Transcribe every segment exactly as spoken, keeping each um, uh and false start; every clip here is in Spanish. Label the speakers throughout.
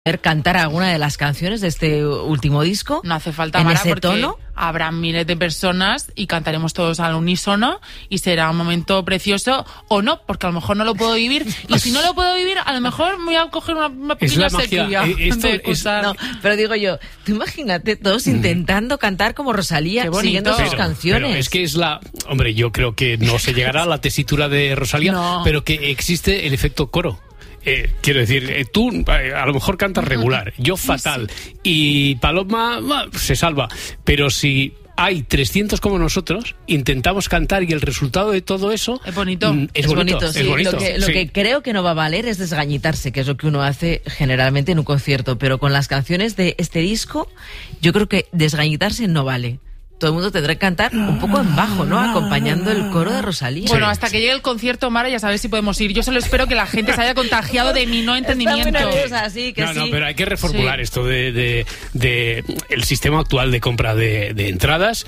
Speaker 1: cantar alguna de las canciones de este último disco.
Speaker 2: No hace falta,
Speaker 1: en
Speaker 2: Mara,
Speaker 1: ese
Speaker 2: porque
Speaker 1: tono.
Speaker 2: habrá miles de personas y cantaremos todos al unísono y será un momento precioso, o no, porque a lo mejor no lo puedo vivir, y si no lo puedo vivir, a lo mejor me voy a coger una, una pequeña sequía.
Speaker 3: Eh, esto
Speaker 2: de
Speaker 3: es,
Speaker 1: No, pero digo yo, tú imagínate todos intentando cantar como Rosalía, siguiendo sus
Speaker 3: pero,
Speaker 1: canciones.
Speaker 3: Pero es que es la... Hombre, yo creo que no se llegará a la tesitura de Rosalía,
Speaker 2: no.
Speaker 3: pero que existe el efecto coro. Eh, quiero decir, eh, tú eh, a lo mejor cantas regular, yo fatal, y Paloma bah, se salva, pero si hay trescientos como nosotros, intentamos cantar y el resultado de todo eso
Speaker 2: es bonito.
Speaker 3: Mm, es,
Speaker 1: es
Speaker 3: bonito,
Speaker 1: bonito, sí.
Speaker 3: es bonito.
Speaker 1: Lo, que, lo
Speaker 3: sí.
Speaker 1: que creo que no va a valer es desgañitarse, que es lo que uno hace generalmente en un concierto, pero con las canciones de este disco, yo creo que desgañitarse no vale. Todo el mundo tendrá que cantar un poco en bajo, ¿no? Acompañando el coro de Rosalía.
Speaker 2: Bueno, hasta que llegue el concierto, Mara, ya sabes si podemos ir. Yo solo espero que la gente se haya contagiado de mi no entendimiento.
Speaker 1: Está muy nerviosa, sí, que
Speaker 3: no, no,
Speaker 1: sí.
Speaker 3: pero hay que reformular
Speaker 2: Sí.
Speaker 3: esto de, de, de el sistema actual de compra de, de entradas.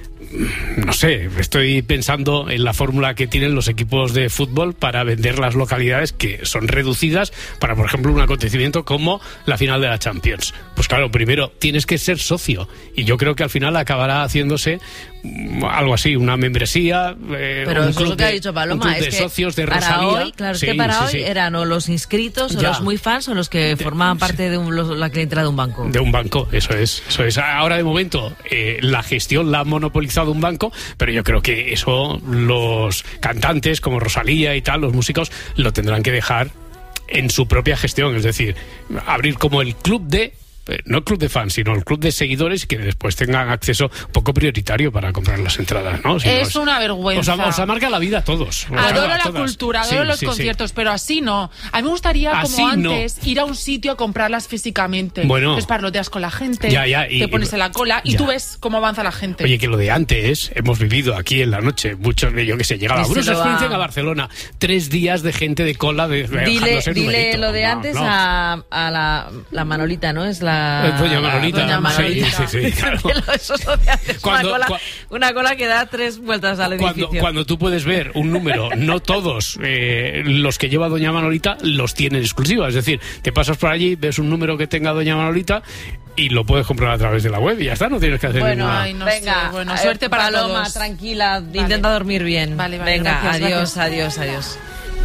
Speaker 3: No sé, estoy pensando en la fórmula que tienen los equipos de fútbol para vender las localidades que son reducidas para, por ejemplo, un acontecimiento como la final de la Champions. Pues claro, primero tienes que ser socio y yo creo que al final acabará haciéndose algo así, una membresía, eh,
Speaker 1: Pero
Speaker 3: un
Speaker 1: eso
Speaker 3: club
Speaker 1: es lo que
Speaker 3: de,
Speaker 1: ha dicho Paloma,
Speaker 3: un club
Speaker 1: es
Speaker 3: de
Speaker 1: que
Speaker 3: socios de
Speaker 1: para
Speaker 3: Rosalía.
Speaker 1: hoy, claro,
Speaker 3: Sí,
Speaker 1: es que para
Speaker 3: sí,
Speaker 1: hoy
Speaker 3: sí.
Speaker 1: eran o los inscritos o
Speaker 3: Ya.
Speaker 1: los muy fans o los que formaban parte de un, los, la clientela de un banco.
Speaker 3: De un banco, eso es, eso es. Ahora de momento eh, la gestión la ha monopolizado un banco, pero yo creo que eso los cantantes como Rosalía y tal, los músicos, lo tendrán que dejar en su propia gestión, es decir, abrir como el club de... no el club de fans, sino el club de seguidores que después tengan acceso poco prioritario para comprar las entradas, ¿no? Si
Speaker 2: Es
Speaker 3: no
Speaker 2: una vergüenza.
Speaker 3: Os, os amarga la vida a todos. Os
Speaker 2: Adoro
Speaker 3: amarga a
Speaker 2: la
Speaker 3: todas.
Speaker 2: cultura, adoro
Speaker 3: Sí,
Speaker 2: los
Speaker 3: sí,
Speaker 2: conciertos,
Speaker 3: sí.
Speaker 2: pero así no. A mí me gustaría,
Speaker 3: Así
Speaker 2: como
Speaker 3: no.
Speaker 2: antes, ir a un sitio a comprarlas físicamente.
Speaker 3: Bueno.
Speaker 2: Entonces parloteas con la gente,
Speaker 3: Ya, ya, y-
Speaker 2: te pones en la cola y
Speaker 3: ya.
Speaker 2: tú ves cómo avanza la gente.
Speaker 3: Oye, que lo de antes, hemos vivido aquí en la noche, muchos de yo que sé, llegaba a
Speaker 1: Díselo
Speaker 3: Bruce Springsteen
Speaker 1: a-
Speaker 3: a Barcelona, tres días de gente de cola de,
Speaker 1: Dile,
Speaker 3: dejándose el
Speaker 1: dile
Speaker 3: numerito.
Speaker 1: lo de
Speaker 3: No,
Speaker 1: antes
Speaker 3: no.
Speaker 1: a, a la, la Manolita, ¿no? Es la...
Speaker 3: Eh, Doña
Speaker 1: la-
Speaker 3: Manolita.
Speaker 1: Doña Manolita.
Speaker 3: Sí, sí, sí, claro.
Speaker 1: Eso es lo de antes,
Speaker 3: Cuando-
Speaker 1: una, cola,
Speaker 3: cua-
Speaker 1: una cola que da tres vueltas al edificio.
Speaker 3: Cuando, cuando tú puedes ver un número, no todos eh, los que lleva Doña Manolita los tienen exclusiva. Es decir, te pasas por allí, ves un número que tenga Doña Manolita y lo puedes comprar a través de la web y ya está, no tienes que hacer
Speaker 1: Bueno,
Speaker 3: ninguna...
Speaker 2: Ay, no
Speaker 1: venga,
Speaker 2: sé, bueno,
Speaker 1: eh,
Speaker 2: suerte para
Speaker 1: Paloma,
Speaker 2: todos.
Speaker 1: tranquila, intenta dormir bien.
Speaker 2: Vale, vale,
Speaker 1: venga,
Speaker 2: gracias,
Speaker 1: adiós,
Speaker 2: gracias.
Speaker 1: adiós, adiós.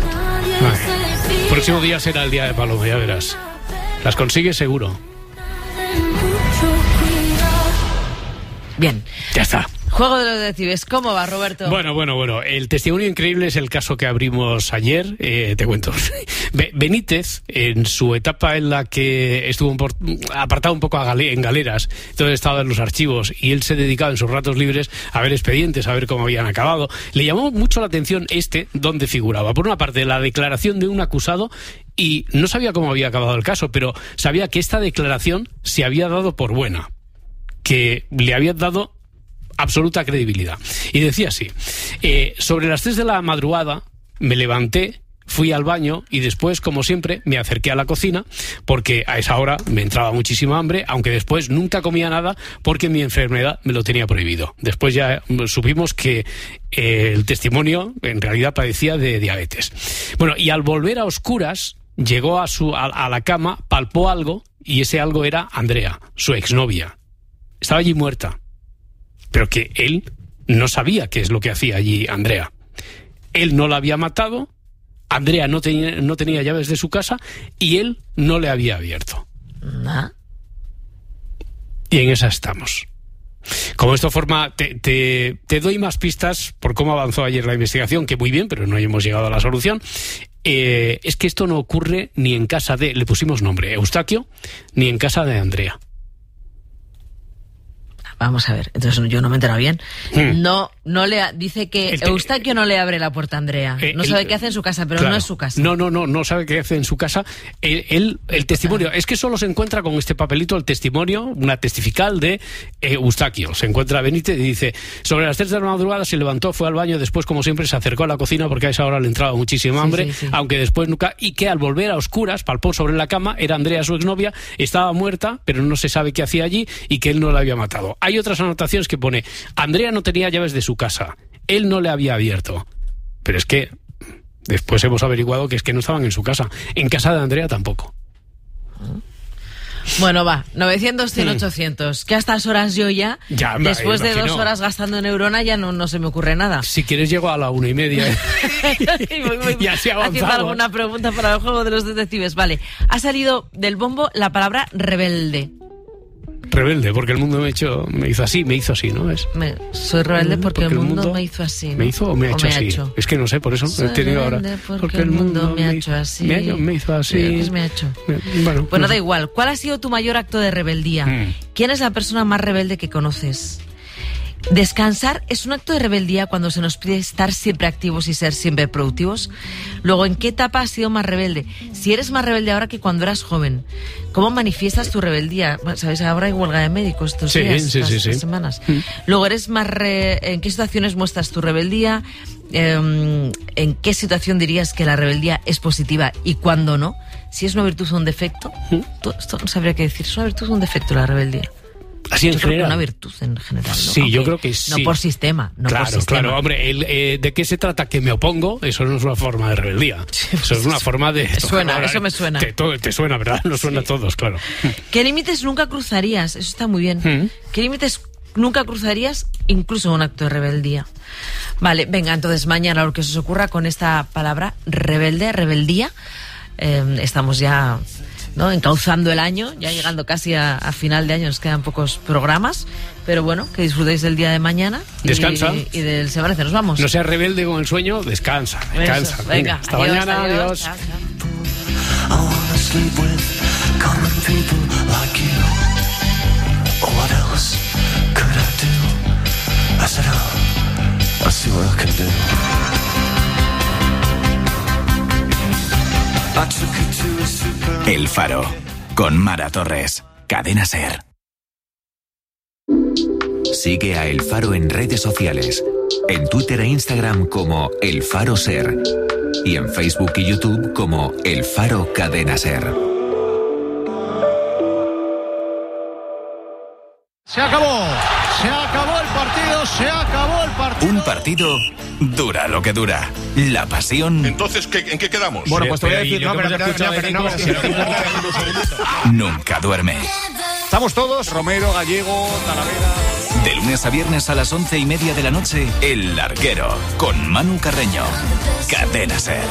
Speaker 3: Ay. Próximo día será el día de Paloma, ya verás. Las consigues seguro.
Speaker 1: Bien.
Speaker 3: Ya está.
Speaker 1: Juego de los decibes, ¿cómo va, Roberto?
Speaker 3: Bueno, bueno, bueno. El testimonio increíble es el caso que abrimos ayer. Eh, te cuento. Be- Benítez, en su etapa en la que estuvo un por- apartado un poco a gale- en galeras, entonces estaba en los archivos y él se dedicaba en sus ratos libres a ver expedientes, a ver cómo habían acabado. Le llamó mucho la atención este, donde figuraba. Por una parte, la declaración de un acusado y no sabía cómo había acabado el caso, pero sabía que esta declaración se había dado por buena, que le había dado absoluta credibilidad. Y decía así, eh, sobre las tres de la madrugada me levanté, fui al baño y después, como siempre, me acerqué a la cocina porque a esa hora me entraba muchísima hambre, aunque después nunca comía nada porque mi enfermedad me lo tenía prohibido. Después ya supimos que eh, el testimonio en realidad padecía de diabetes. Bueno, y al volver a oscuras, llegó a, su, a, a la cama, palpó algo y ese algo era Andrea, su exnovia. Estaba allí muerta. Pero que él no sabía qué es lo que hacía allí Andrea. Él no la había matado, Andrea no tenía, no tenía llaves de su casa y él no le había abierto.
Speaker 1: ¿Ah?
Speaker 3: Y en esa estamos. Como esto forma, te, te, te doy más pistas por cómo avanzó ayer la investigación, que muy bien, pero no hemos llegado a la solución. Eh, es que esto no ocurre ni en casa de, le pusimos nombre, Eustaquio, ni en casa de Andrea.
Speaker 1: Vamos a ver, entonces yo no me he enterado bien.
Speaker 3: Hmm.
Speaker 1: No, no le ha- dice que
Speaker 3: El te-
Speaker 1: Eustaquio no le abre la puerta a Andrea.
Speaker 3: Eh,
Speaker 1: no
Speaker 3: el-
Speaker 1: sabe qué hace en su casa, pero
Speaker 3: Claro.
Speaker 1: no es su casa.
Speaker 3: No, no, no, no sabe qué hace en su casa. Él, él- el testimonio, es que solo se encuentra con este papelito el testimonio, una testifical de eh, Eustaquio. Se encuentra Benítez y dice, sobre las tres de la madrugada se levantó, fue al baño, después, como siempre, se acercó a la cocina porque a esa hora le entraba muchísima
Speaker 1: Sí,
Speaker 3: hambre,
Speaker 1: sí, sí.
Speaker 3: aunque después nunca, y que al volver a oscuras, palpó sobre la cama, era Andrea su exnovia, estaba muerta, pero no se sabe qué hacía allí y que él no la había matado. Hay otras anotaciones que pone, Andrea no tenía llaves de su casa, él no le había abierto. Pero es que después hemos averiguado que es que no estaban en su casa. En casa de Andrea tampoco.
Speaker 1: Bueno, va, novecientos, cien, ochocientos. Que a estas horas yo ya,
Speaker 3: ya me,
Speaker 1: después de
Speaker 3: imagino.
Speaker 1: dos horas gastando neurona, ya no, no se me ocurre nada.
Speaker 3: Si quieres llego a la una y media.
Speaker 1: y voy, voy,
Speaker 3: y así avanzamos.
Speaker 1: haciendo alguna pregunta para el juego de los detectives. Vale, ha salido del bombo la palabra rebelde.
Speaker 3: Rebelde, porque el mundo me, hecho, me hizo así, me hizo así, ¿no? Es...
Speaker 1: Me, soy rebelde porque, porque el, mundo el mundo me hizo así, ¿no?
Speaker 3: ¿Me hizo o me ha hecho
Speaker 1: me
Speaker 3: así?
Speaker 1: Ha hecho.
Speaker 3: Es que no sé, por eso
Speaker 1: soy
Speaker 3: he tenido ahora.
Speaker 1: Porque, porque el mundo, mundo me ha hecho así.
Speaker 3: Me, ha, me hizo así.
Speaker 1: Sí, me ha hecho.
Speaker 3: Bueno,
Speaker 1: bueno
Speaker 3: no
Speaker 1: da
Speaker 3: sé.
Speaker 1: igual. ¿Cuál ha sido tu mayor acto de rebeldía?
Speaker 3: Mm.
Speaker 1: ¿Quién es la persona más rebelde que conoces? Descansar es un acto de rebeldía cuando se nos pide estar siempre activos y ser siempre productivos. Luego, ¿en qué etapa has sido más rebelde? Si eres más rebelde ahora que cuando eras joven, ¿cómo manifiestas tu rebeldía? ¿Sabes? Ahora hay huelga de médicos estos
Speaker 3: sí,
Speaker 1: días,
Speaker 3: sí,
Speaker 1: estas,
Speaker 3: sí,
Speaker 1: estas
Speaker 3: sí.
Speaker 1: semanas.
Speaker 3: Mm.
Speaker 1: Luego, ¿eres más re... ¿en qué situaciones muestras tu rebeldía? Eh, ¿En qué situación dirías que la rebeldía es positiva y cuándo no? Si es una virtud o un defecto.
Speaker 3: Mm.
Speaker 1: Esto no sabría qué decir. ¿Es una virtud o un defecto la rebeldía?
Speaker 3: Así en
Speaker 1: yo
Speaker 3: general.
Speaker 1: Creo que una virtud en general, ¿no?
Speaker 3: Sí,
Speaker 1: Aunque
Speaker 3: yo creo que sí.
Speaker 1: No por sistema, no
Speaker 3: claro,
Speaker 1: por sistema.
Speaker 3: Claro, hombre, el, eh, ¿de qué se trata? Que me opongo, eso no es una forma de rebeldía. Eso es una forma de...
Speaker 1: Te suena, ahora, eso me suena.
Speaker 3: Te, te, te suena, ¿verdad? Nos suena
Speaker 1: sí.
Speaker 3: a todos, claro.
Speaker 1: ¿Qué límites nunca cruzarías? Eso está muy bien.
Speaker 3: ¿Mm?
Speaker 1: ¿Qué límites nunca cruzarías, incluso un acto de rebeldía? Vale, venga, entonces mañana lo que se os ocurra con esta palabra, rebelde, rebeldía. Eh, estamos ya... ¿no? encauzando el año, ya llegando casi a, a final de año, nos quedan pocos programas, pero bueno, que disfrutéis del día de mañana y,
Speaker 3: descansa
Speaker 1: y, y del Se Parece. Nos vamos.
Speaker 3: No seas rebelde con el sueño, descansa, descansa.
Speaker 1: Eso, venga,
Speaker 3: hasta
Speaker 1: adiós,
Speaker 3: mañana, adiós.
Speaker 1: adiós. Chao, chao.
Speaker 4: El Faro, con Mara Torres, Cadena SER. Sigue a El Faro en redes sociales, en Twitter e Instagram como El Faro SER y en Facebook y YouTube como El Faro Cadena SER.
Speaker 5: Se acabó, se acabó el partido, se acabó el partido.
Speaker 4: Un partido dura lo que dura. La pasión.
Speaker 6: Entonces, ¿qué, ¿en qué quedamos?
Speaker 5: Bueno, pues te voy a
Speaker 7: Pero,
Speaker 5: decir,
Speaker 7: ¿y
Speaker 5: no,
Speaker 7: lo que
Speaker 5: pero,
Speaker 7: hemos
Speaker 5: pero,
Speaker 7: escuchado
Speaker 5: pero,
Speaker 7: de
Speaker 5: no,
Speaker 7: Nico?
Speaker 5: pero,
Speaker 7: Si no importa,
Speaker 4: Nunca duerme.
Speaker 5: Estamos todos, Romero, Gallego, Talavera.
Speaker 4: De lunes a viernes a las once y media de la noche, El Larguero, con Manu Carreño. Cadena SER.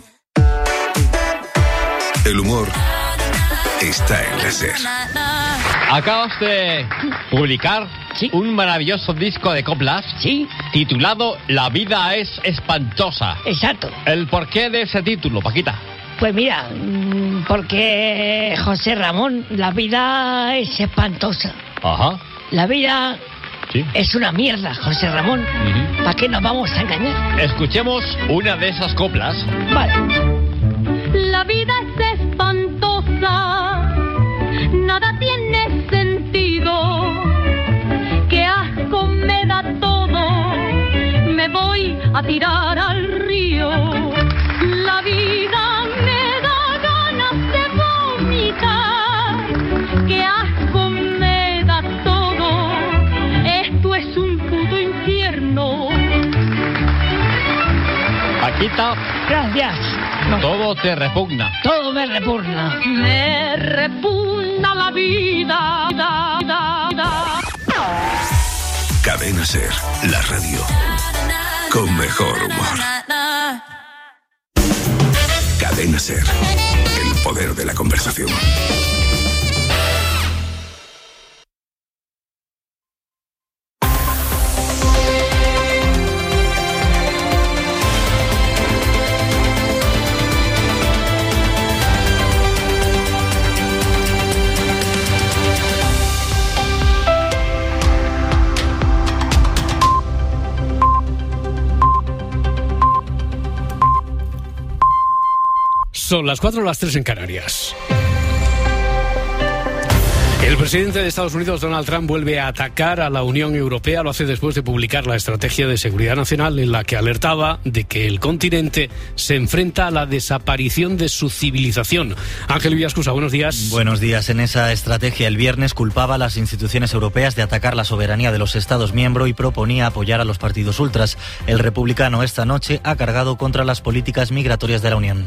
Speaker 6: El humor está en la SER.
Speaker 7: Acabas de publicar
Speaker 8: ¿Sí?
Speaker 7: un maravilloso disco de coplas,
Speaker 8: Sí,
Speaker 7: titulado La vida es espantosa.
Speaker 8: exacto.
Speaker 7: ¿El porqué de ese título, Paquita?
Speaker 8: Pues mira, mm, porque José Ramón, la vida es espantosa.
Speaker 7: Ajá,
Speaker 8: La vida
Speaker 7: sí.
Speaker 8: es una mierda, José Ramón.
Speaker 7: Ujú.
Speaker 8: ¿Para qué nos vamos a engañar?
Speaker 7: Escuchemos una de esas coplas.
Speaker 8: Vale.
Speaker 9: La vida es espantosa, nada tiene sentido, qué asco me da todo, me voy a tirar al río. La vida me da ganas de vomitar, qué asco me da todo, esto es un puto infierno.
Speaker 7: Paquita,
Speaker 8: Gracias. No,
Speaker 7: todo te repugna.
Speaker 8: todo me repugna.
Speaker 9: Me repugna la vida, da, da, da.
Speaker 6: Cadena SER, la radio con mejor humor. Cadena SER, el poder de la conversación.
Speaker 3: Son las cuatro o las tres en Canarias. El presidente de Estados Unidos, Donald Trump, vuelve a atacar a la Unión Europea. Lo hace después de publicar la Estrategia de Seguridad Nacional, en la que alertaba de que el continente se enfrenta a la desaparición de su civilización. Ángel Villascusa, buenos días.
Speaker 10: Buenos días. En esa estrategia, el viernes culpaba a las instituciones europeas de atacar la soberanía de los Estados miembros y proponía apoyar a los partidos ultras. El republicano esta noche ha cargado contra las políticas migratorias de la Unión.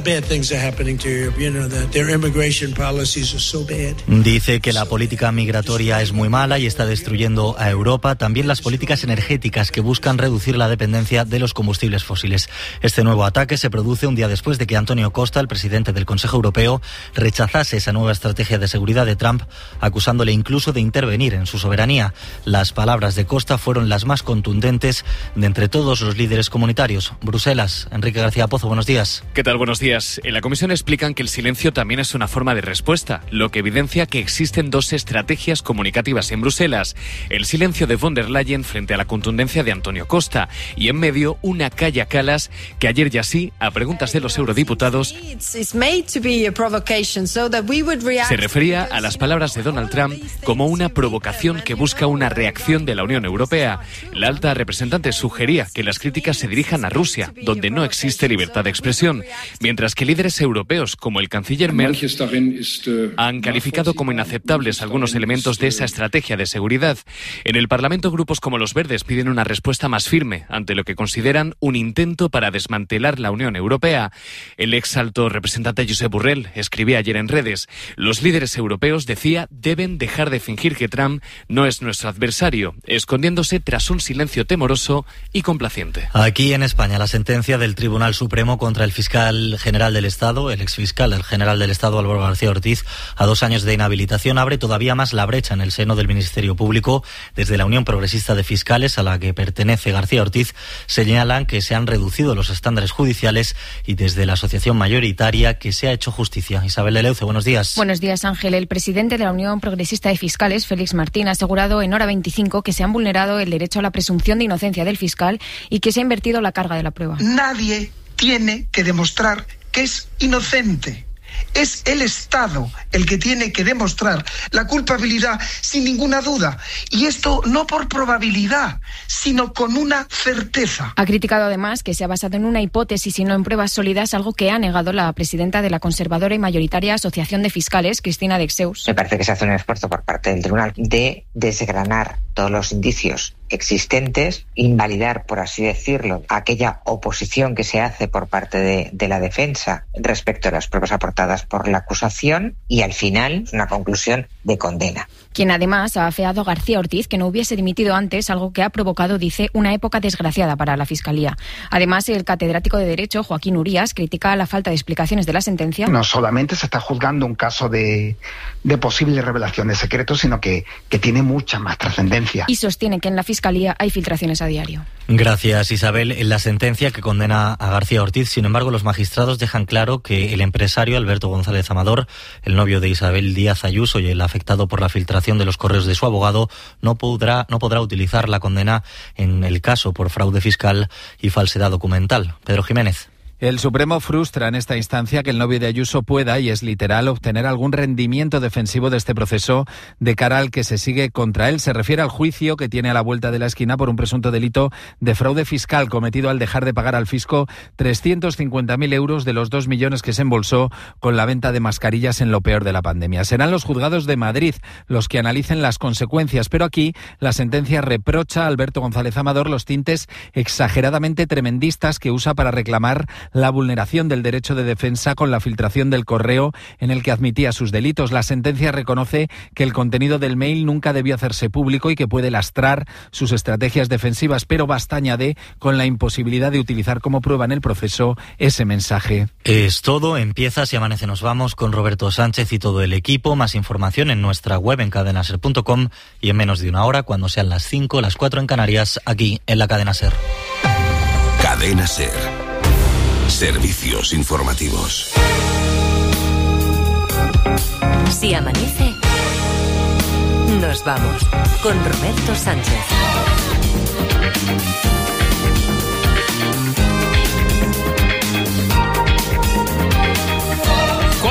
Speaker 10: Dice que la política migratoria es muy mala y está destruyendo a Europa. También las políticas energéticas que buscan reducir la dependencia de los combustibles fósiles. Este nuevo ataque se produce un día después de que Antonio Costa, el presidente del Consejo Europeo, rechazase esa nueva estrategia de seguridad de Trump, acusándole incluso de intervenir en su soberanía. Las palabras de Costa fueron las más contundentes de entre todos los líderes comunitarios. Bruselas, Enrique García Pozo, buenos días.
Speaker 11: ¿Qué tal? Buenos días. En la Comisión explican que el silencio también es una forma de respuesta, lo que evidencia que existen dos estrategias comunicativas en Bruselas. El silencio de von der Leyen frente a la contundencia de Antonio Costa y en medio una calla calas que ayer ya sí, a preguntas de los eurodiputados, se refería a las palabras de Donald Trump como una provocación que busca una reacción de la Unión Europea. La alta representante sugería que las críticas se dirijan a Rusia, donde no existe libertad de expresión, mientras que líderes europeos como el canciller Merz han calificado como inaceptables algunos elementos de esa estrategia de seguridad. En el Parlamento, grupos como los Verdes piden una respuesta más firme ante lo que consideran un intento para desmantelar la Unión Europea. El ex alto representante Josep Borrell escribía ayer en redes: los líderes europeos, decía, deben dejar de fingir que Trump no es nuestro adversario, escondiéndose tras un silencio temoroso y complaciente.
Speaker 10: Aquí en España, la sentencia del Tribunal Supremo contra el fiscal general del Estado, el exfiscal el general del Estado Álvaro García Ortiz, a dos años de inhabilitación, abre todavía más la brecha en el seno del Ministerio Público. Desde la Unión Progresista de Fiscales, a la que pertenece García Ortiz, señalan que se han reducido los estándares judiciales, y desde la asociación mayoritaria que se ha hecho justicia. Isabel de Leuce, buenos días.
Speaker 12: Buenos días, Ángel. El presidente de la Unión Progresista de Fiscales, Félix Martín, ha asegurado en Hora veinticinco que se han vulnerado el derecho a la presunción de inocencia del fiscal y que se ha invertido la carga de la prueba.
Speaker 13: Nadie tiene que demostrar que es inocente. Es el Estado el que tiene que demostrar la culpabilidad sin ninguna duda. Y esto no por probabilidad, sino con una certeza.
Speaker 12: Ha criticado además que se ha basado en una hipótesis y no en pruebas sólidas, algo que ha negado la presidenta de la conservadora y mayoritaria Asociación de Fiscales, Cristina Dexeus.
Speaker 14: Me parece que se hace un esfuerzo por parte del tribunal de desgranar todos los indicios existentes, invalidar, por así decirlo, aquella oposición que se hace por parte de, de la defensa respecto a las pruebas aportadas por la acusación y al final una conclusión de condena.
Speaker 12: Quien además ha afeado a García Ortiz que no hubiese dimitido antes, algo que ha provocado, dice, una época desgraciada para la Fiscalía. Además, el catedrático de Derecho, Joaquín Urías, critica la falta de explicaciones de la sentencia.
Speaker 15: No solamente se está juzgando un caso de, de posible revelación de secretos, sino que, que tiene mucha más trascendencia.
Speaker 12: Y sostiene que en la Fiscalía hay filtraciones a diario.
Speaker 10: Gracias, Isabel. En la sentencia que condena a García Ortiz, sin embargo, los magistrados dejan claro que el empresario Alberto González Amador, el novio de Isabel Díaz Ayuso y el afectado por la filtración de los correos de su abogado, no podrá, no podrá utilizar la condena en el caso por fraude fiscal y falsedad documental. Pedro Jiménez.
Speaker 16: El Supremo frustra en esta instancia que el novio de Ayuso pueda, y es literal, obtener algún rendimiento defensivo de este proceso de cara al que se sigue contra él. Se refiere al juicio que tiene a la vuelta de la esquina por un presunto delito de fraude fiscal cometido al dejar de pagar al fisco trescientos cincuenta mil euros de los dos millones que se embolsó con la venta de mascarillas en lo peor de la pandemia. Serán los juzgados de Madrid los que analicen las consecuencias, pero aquí la sentencia reprocha a Alberto González Amador los tintes exageradamente tremendistas que usa para reclamar la vulneración del derecho de defensa con la filtración del correo en el que admitía sus delitos. La sentencia reconoce que el contenido del mail nunca debió hacerse público y que puede lastrar sus estrategias defensivas, pero basta, añade, con la imposibilidad de utilizar como prueba en el proceso ese mensaje.
Speaker 10: Es todo. Empieza Si Amanece Nos Vamos con Roberto Sánchez y todo el equipo. Más información en nuestra web en cadena ser punto com y en menos de una hora, cuando sean las cinco, las cuatro en Canarias, aquí en la Cadena Ser.
Speaker 6: Cadena Ser. Servicios informativos.
Speaker 17: Si amanece, nos vamos con Roberto Sánchez.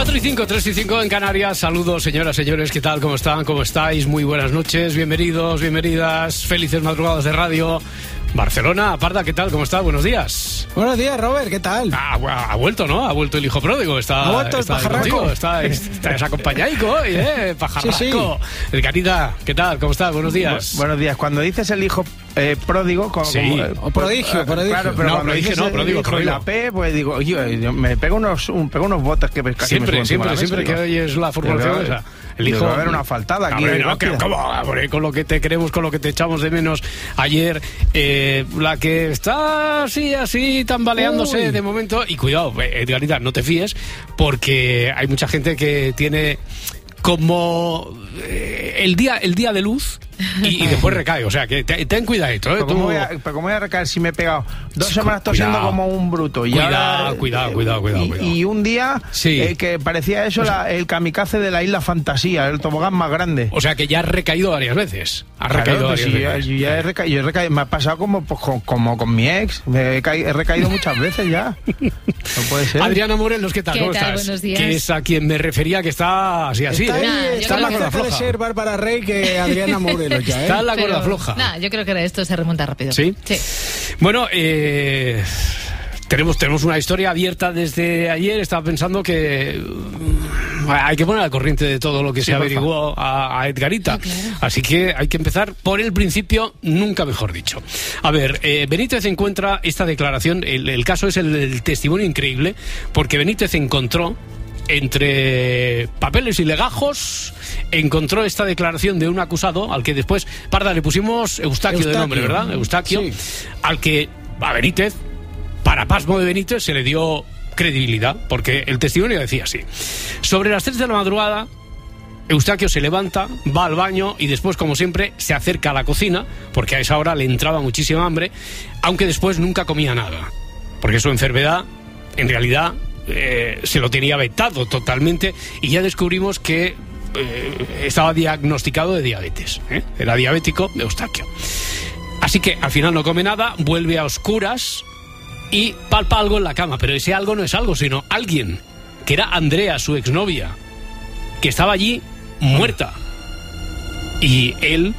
Speaker 3: cuatro y cinco, tres y cinco en Canarias. Saludos, señoras, señores. ¿Qué tal? ¿Cómo están? ¿Cómo estáis? Muy buenas noches. Bienvenidos, bienvenidas. Felices madrugadas de radio. Barcelona, Parda, ¿qué tal? ¿Cómo está? Buenos días.
Speaker 18: Buenos días, Robert, ¿qué tal?
Speaker 3: Ha, ha vuelto, ¿no? Ha vuelto el hijo pródigo. Está,
Speaker 18: ha vuelto el
Speaker 3: está
Speaker 18: pajarraco.
Speaker 3: Contigo, está, está desacompañaico hoy, ¿eh? Pajarraco. Sí, sí. El Carita, ¿qué tal? ¿Cómo está? Buenos días.
Speaker 18: Bu buenos días. Cuando dices el hijo eh, pródigo... Como,
Speaker 3: sí.
Speaker 18: como, eh,
Speaker 3: o prodigio, prodigio.
Speaker 18: Claro, pero
Speaker 3: no,
Speaker 18: cuando
Speaker 3: prodigio,
Speaker 18: dices
Speaker 3: no, pródigo,
Speaker 18: el hijo
Speaker 3: pródigo.
Speaker 18: la P, pues digo, oye, yo me pego unos, un, pego unos botes que casi
Speaker 3: siempre,
Speaker 18: me
Speaker 3: siempre, siempre que oyes la formulación esa. El hijo
Speaker 18: va a haber una faltada aquí.
Speaker 3: Ver, no, que, ¿cómo? Con lo que te queremos, con lo que te echamos de menos ayer, eh, la que está así, así, tambaleándose Uy. de momento. Y cuidado, Edgarita, no te fíes, porque hay mucha gente que tiene como eh, el día el día de luz y, y después recae, o sea que te, ten cuidadito, ¿eh?
Speaker 18: Pero ¿cómo, voy a, pero ¿cómo voy a recaer si me he pegado dos semanas tosiendo cuidado, como un bruto? Y
Speaker 3: cuidado,
Speaker 18: ahora,
Speaker 3: cuidado,
Speaker 18: eh,
Speaker 3: cuidado, cuidado,
Speaker 18: y,
Speaker 3: cuidado.
Speaker 18: Y un día
Speaker 3: sí.
Speaker 18: eh, que parecía eso la, el kamikaze de la isla Fantasía, el tobogán más grande.
Speaker 3: O sea que ya has recaído varias veces. Has
Speaker 18: claro,
Speaker 3: recaído
Speaker 18: pues
Speaker 3: varias
Speaker 18: sí,
Speaker 3: veces.
Speaker 18: Yo, yo ya he recaído, yo he recaído, me ha pasado como, pues, como, como con mi ex, me he, caído, he recaído muchas veces ya. No puede ser.
Speaker 3: Adriana Morelos, ¿qué tal?
Speaker 19: ¿Qué
Speaker 3: ¿Cómo
Speaker 19: tal?
Speaker 3: estás?
Speaker 19: Buenos días.
Speaker 3: Que es a quien me refería que está así, así,
Speaker 18: está
Speaker 3: ¿eh?
Speaker 18: Ahí,
Speaker 19: nah,
Speaker 18: está en la cuerda floja. De ser Bárbara Rey que Adriana Morelos ya, ¿eh?
Speaker 3: Está en la cuerda
Speaker 19: Pero,
Speaker 3: floja.
Speaker 19: Nah, yo creo que esto se remonta rápido.
Speaker 3: ¿Sí?
Speaker 19: Sí.
Speaker 3: Bueno, eh... Tenemos, tenemos una historia abierta desde ayer. Estaba pensando que uh, hay que poner al corriente de todo lo que sí, se averiguó a, a Edgarita. Sí, claro. Así que hay que empezar por el principio, nunca mejor dicho. A ver, eh, Benítez encuentra esta declaración. El, el caso es el, el testimonio increíble, porque Benítez encontró entre papeles y legajos, encontró esta declaración de un acusado al que después, Parda, le pusimos Eustaquio, Eustaquio. de nombre, ¿verdad? Eustaquio, sí. Al que a Benítez, para pasmo de Benítez, se le dio credibilidad, porque el testimonio decía así: sobre las tres de la madrugada, Eustaquio se levanta, va al baño y después, como siempre, se acerca a la cocina, porque a esa hora le entraba muchísima hambre, aunque después nunca comía nada, porque su enfermedad, en realidad, eh, se lo tenía vetado totalmente, y ya descubrimos que eh, estaba diagnosticado de diabetes, ¿eh? Era diabético Eustaquio. Así que al final no come nada, vuelve a oscuras y palpa algo en la cama, pero ese algo no es algo, sino alguien, que era Andrea, su exnovia, que estaba allí muerta. Y él,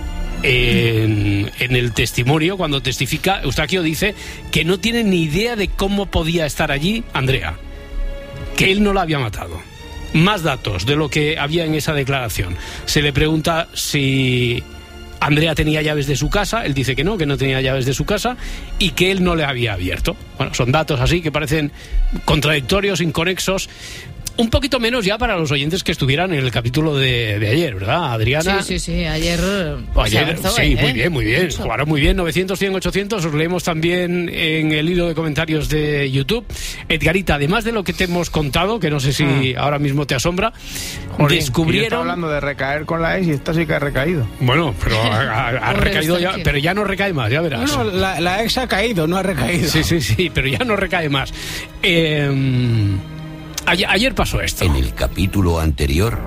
Speaker 3: en, en el testimonio, cuando testifica, Eustaquio dice que no tiene ni idea de cómo podía estar allí Andrea, que él no la había matado. Más datos de lo que había en esa declaración. Se le pregunta si Andrea tenía llaves de su casa, él dice que no, que no tenía llaves de su casa y que él no le había abierto. Bueno, son datos así que parecen contradictorios, inconexos. Un poquito menos ya para los oyentes que estuvieran en el capítulo de, de ayer, ¿verdad, Adriana?
Speaker 19: Sí, sí, sí, ayer...
Speaker 3: ayer avanzó, sí, ¿eh? muy bien, muy bien, Mucho. Jugaron muy bien, novecientos, cien, ochocientos, os leemos también en el hilo de comentarios de YouTube. Edgarita, además de lo que te hemos contado, que no sé si ah. ahora mismo te asombra, Jolín, descubrieron...
Speaker 18: Yo hablando de recaer con la ex y esta sí que ha recaído.
Speaker 3: Bueno, pero ha, ha, ha recaído ya, pero ya no recae más, ya verás.
Speaker 18: No, no la, la ex ha caído, no ha recaído.
Speaker 3: Sí, sí, sí, pero ya no recae más. Eh... Ayer, ayer pasó esto.
Speaker 20: En el capítulo anterior...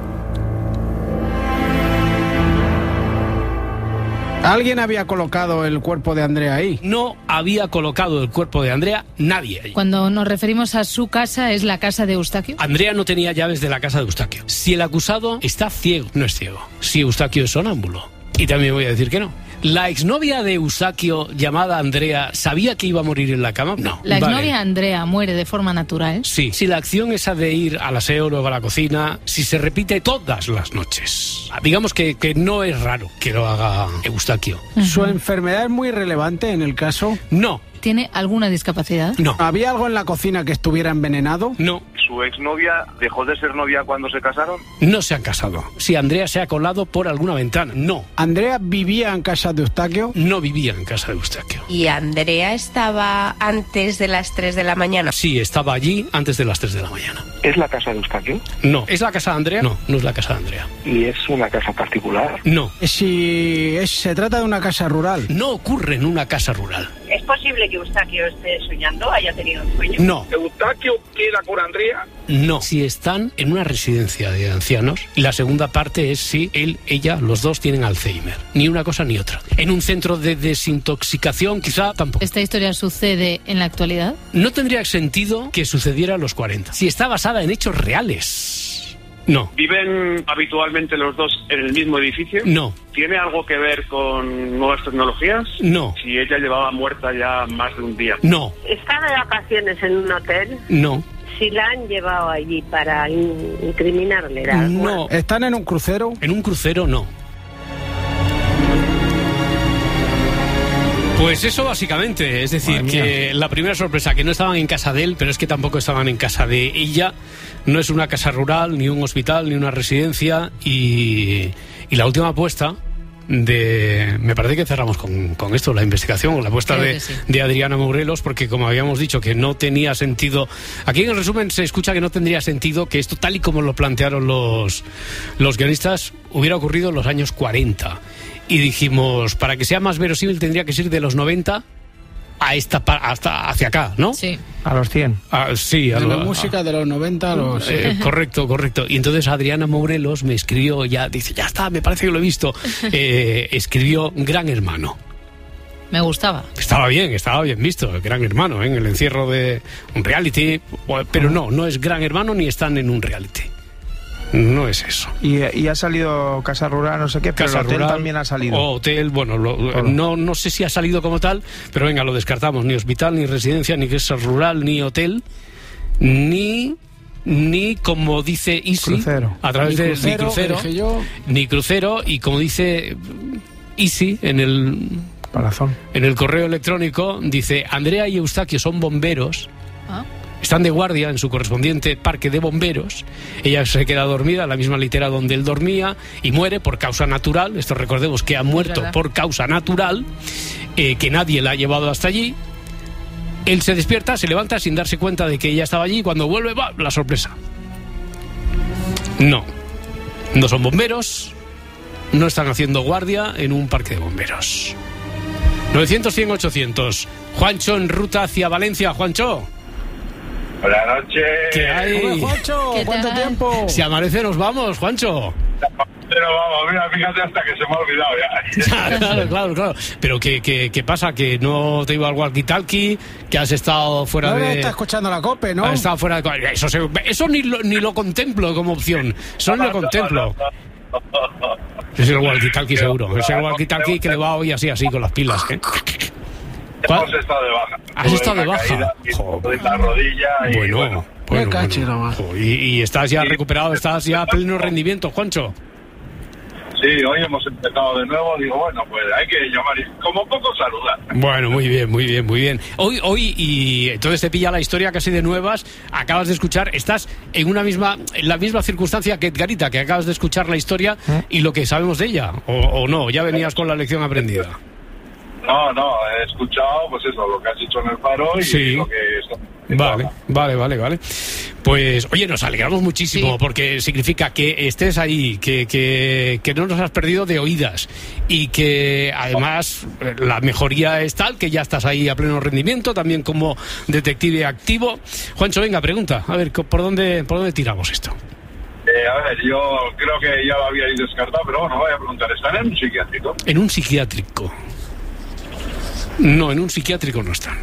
Speaker 18: ¿Alguien había colocado el cuerpo de Andrea ahí?
Speaker 3: No había colocado el cuerpo de Andrea nadie ahí.
Speaker 19: Cuando nos referimos a su casa, ¿es la casa de Eustaquio?
Speaker 3: Andrea no tenía llaves de la casa de Eustaquio. Si el acusado está ciego, no es ciego. Si Eustaquio es sonámbulo. Y también voy a decir que no. ¿La exnovia de Eustaquio, llamada Andrea, sabía que iba a morir en la cama? No.
Speaker 19: ¿La exnovia vale. Andrea muere de forma natural?
Speaker 3: Sí. Si la acción esa de ir al aseo, luego a la cocina, si se repite todas las noches. Digamos que, que no es raro que lo haga Eustaquio.
Speaker 18: Uh-huh. ¿Su enfermedad es muy relevante en el caso?
Speaker 3: No.
Speaker 19: ¿Tiene alguna discapacidad?
Speaker 3: No.
Speaker 18: ¿Había algo en la cocina que estuviera envenenado?
Speaker 3: No.
Speaker 21: ¿Su exnovia dejó de ser novia cuando se casaron?
Speaker 3: No se han casado. Si Andrea se ha colado por alguna ventana, no.
Speaker 18: ¿Andrea vivía en casa de Eustaquio?
Speaker 3: No vivía en casa de Eustaquio.
Speaker 22: ¿Y Andrea estaba antes de las tres de la mañana?
Speaker 3: Sí, estaba allí antes de las tres de la mañana.
Speaker 21: ¿Es la casa de Eustaquio?
Speaker 3: No. ¿Es la casa de Andrea? No, no es la casa de Andrea.
Speaker 21: ¿Y es una casa particular?
Speaker 3: No.
Speaker 18: Si es, se trata de una casa rural.
Speaker 3: No ocurre en una casa rural.
Speaker 1: ¿Es posible que Eustaquio esté soñando, haya tenido un sueño?
Speaker 3: No.
Speaker 21: ¿Eustaquio queda con Andrea?
Speaker 3: No, si están en una residencia de ancianos. Y la segunda parte es si él, ella, los dos tienen Alzheimer. Ni una cosa ni otra. En un centro de desintoxicación, quizá tampoco.
Speaker 19: ¿Esta historia sucede en la actualidad?
Speaker 3: No tendría sentido que sucediera a los cuarenta. Si está basada en hechos reales. No.
Speaker 21: ¿Viven habitualmente los dos en el mismo edificio?
Speaker 3: No.
Speaker 21: ¿Tiene algo que ver con nuevas tecnologías?
Speaker 3: No.
Speaker 21: Si ella llevaba muerta ya más de un día.
Speaker 3: No.
Speaker 1: ¿Está de vacaciones en un hotel?
Speaker 3: No.
Speaker 1: Si la han llevado allí para in- incriminarle. ¿la?
Speaker 3: No.
Speaker 18: ¿Están en un crucero?
Speaker 3: En un crucero no. Pues eso básicamente, es decir, que la primera sorpresa, que no estaban en casa de él, pero es que tampoco estaban en casa de ella. No es una casa rural, ni un hospital, ni una residencia. Y, y la última apuesta de... Me parece que cerramos con, con esto, la investigación, con la apuesta
Speaker 19: Creo
Speaker 3: de,
Speaker 19: que sí.
Speaker 3: de Adriana Morelos, porque como habíamos dicho que no tenía sentido... Aquí en el resumen se escucha que no tendría sentido que esto, tal y como lo plantearon los, los guionistas, hubiera ocurrido en los años cuarenta. Y dijimos, para que sea más verosímil tendría que ser de los noventa a esta pa- hasta hacia acá, ¿no?
Speaker 19: Sí.
Speaker 18: A los cien.
Speaker 3: Ah, sí, a
Speaker 2: De
Speaker 3: lo-
Speaker 2: la música de los noventa a los...
Speaker 3: Eh, correcto, correcto. Y entonces Adriana Morelos me escribió, ya dice, ya está, me parece que lo he visto. Eh, escribió Gran Hermano.
Speaker 19: Me gustaba.
Speaker 3: Estaba bien, estaba bien visto, Gran Hermano, ¿eh? En el encierro de un reality. Pero no, no es Gran Hermano ni están en un reality. No es eso.
Speaker 18: Y, y ha salido Casa Rural, no sé qué, pero
Speaker 3: Casa
Speaker 18: el hotel
Speaker 3: rural,
Speaker 18: también ha salido.
Speaker 3: O hotel, bueno, lo- no, no sé si ha salido como tal, pero venga, lo descartamos. Ni hospital, ni residencia, ni casa rural, ni hotel, ni... Ni como dice Easy,
Speaker 18: Crucero.
Speaker 3: a través
Speaker 2: Ni
Speaker 3: de
Speaker 2: crucero,
Speaker 3: ni crucero,
Speaker 2: dije yo.
Speaker 3: ni crucero, y como dice Easy en el
Speaker 18: Palazón.
Speaker 3: en el correo electrónico, dice: Andrea y Eustaquio son bomberos.
Speaker 19: Ah.
Speaker 3: Están de guardia en su correspondiente parque de bomberos. Ella se queda dormida en la misma litera donde él dormía y muere por causa natural. Esto recordemos que ha muerto
Speaker 19: verdad.
Speaker 3: por causa natural, eh, que nadie la ha llevado hasta allí. Él se despierta, se levanta sin darse cuenta de que ella estaba allí y cuando vuelve, ¡va!, la sorpresa. No. No son bomberos. No están haciendo guardia en un parque de bomberos. novecientos, cien, ochocientos. Juancho en ruta hacia Valencia. Juancho.
Speaker 21: Buenas noches.
Speaker 3: ¿Qué hay?
Speaker 18: Hombre, Juancho,
Speaker 19: ¿Qué
Speaker 18: ¿cuánto
Speaker 19: tal?
Speaker 18: tiempo?
Speaker 3: Si amanece nos vamos, Juancho.
Speaker 21: Pero vamos, mira, fíjate hasta que se me ha olvidado ya.
Speaker 3: Claro, claro, claro. Pero ¿qué, qué, qué pasa? ¿Que no te iba al walkie-talkie? ¿Que has estado fuera
Speaker 2: No
Speaker 3: de...?
Speaker 2: está escuchando la COPE, ¿no?
Speaker 3: Has estado fuera de... Eso, se- eso ni, lo, ni lo contemplo como opción. Eso ni lo contemplo. Es el walkie-talkie seguro. Es el walkie-talkie que le va hoy así, así, con las pilas, ¿eh? ¿Cuál?
Speaker 21: Hemos estado de baja.
Speaker 3: ¿Has
Speaker 21: Tuve
Speaker 3: estado de
Speaker 21: una
Speaker 3: baja?
Speaker 21: caída y
Speaker 3: Joder.
Speaker 21: de la rodilla y
Speaker 3: Bueno,
Speaker 21: bueno.
Speaker 3: bueno,
Speaker 2: Me caché
Speaker 3: bueno.
Speaker 2: nomás.
Speaker 3: Jo, y, y estás ya recuperado, estás ya a pleno rendimiento, Juancho.
Speaker 21: Sí, hoy hemos empezado de nuevo. Digo, bueno, pues hay que llamar y como poco saludar.
Speaker 3: Bueno, muy bien, muy bien, muy bien. Hoy, hoy y entonces te pilla la historia casi de nuevas. Acabas de escuchar, estás en una misma, en la misma circunstancia que Edgarita, que acabas de escuchar la historia y lo que sabemos de ella, o, o no, ya venías con la lección aprendida.
Speaker 21: No, no, he escuchado, pues eso, lo que has dicho en el Faro y
Speaker 3: Sí.
Speaker 21: lo que está.
Speaker 3: Vale, vale, vale, vale. Pues, oye, nos alegramos muchísimo porque significa que estés ahí, que, que, que no nos has perdido de oídas y que además eh, la mejoría es tal que ya estás ahí a pleno rendimiento, también como detective activo. Juancho, venga, pregunta, a ver, ¿por dónde, por dónde tiramos esto?
Speaker 21: Eh, a ver, yo creo que ya lo habíais descartado, pero bueno, voy a preguntar, ¿están en un psiquiátrico?
Speaker 3: En un psiquiátrico. No, en un psiquiátrico no están.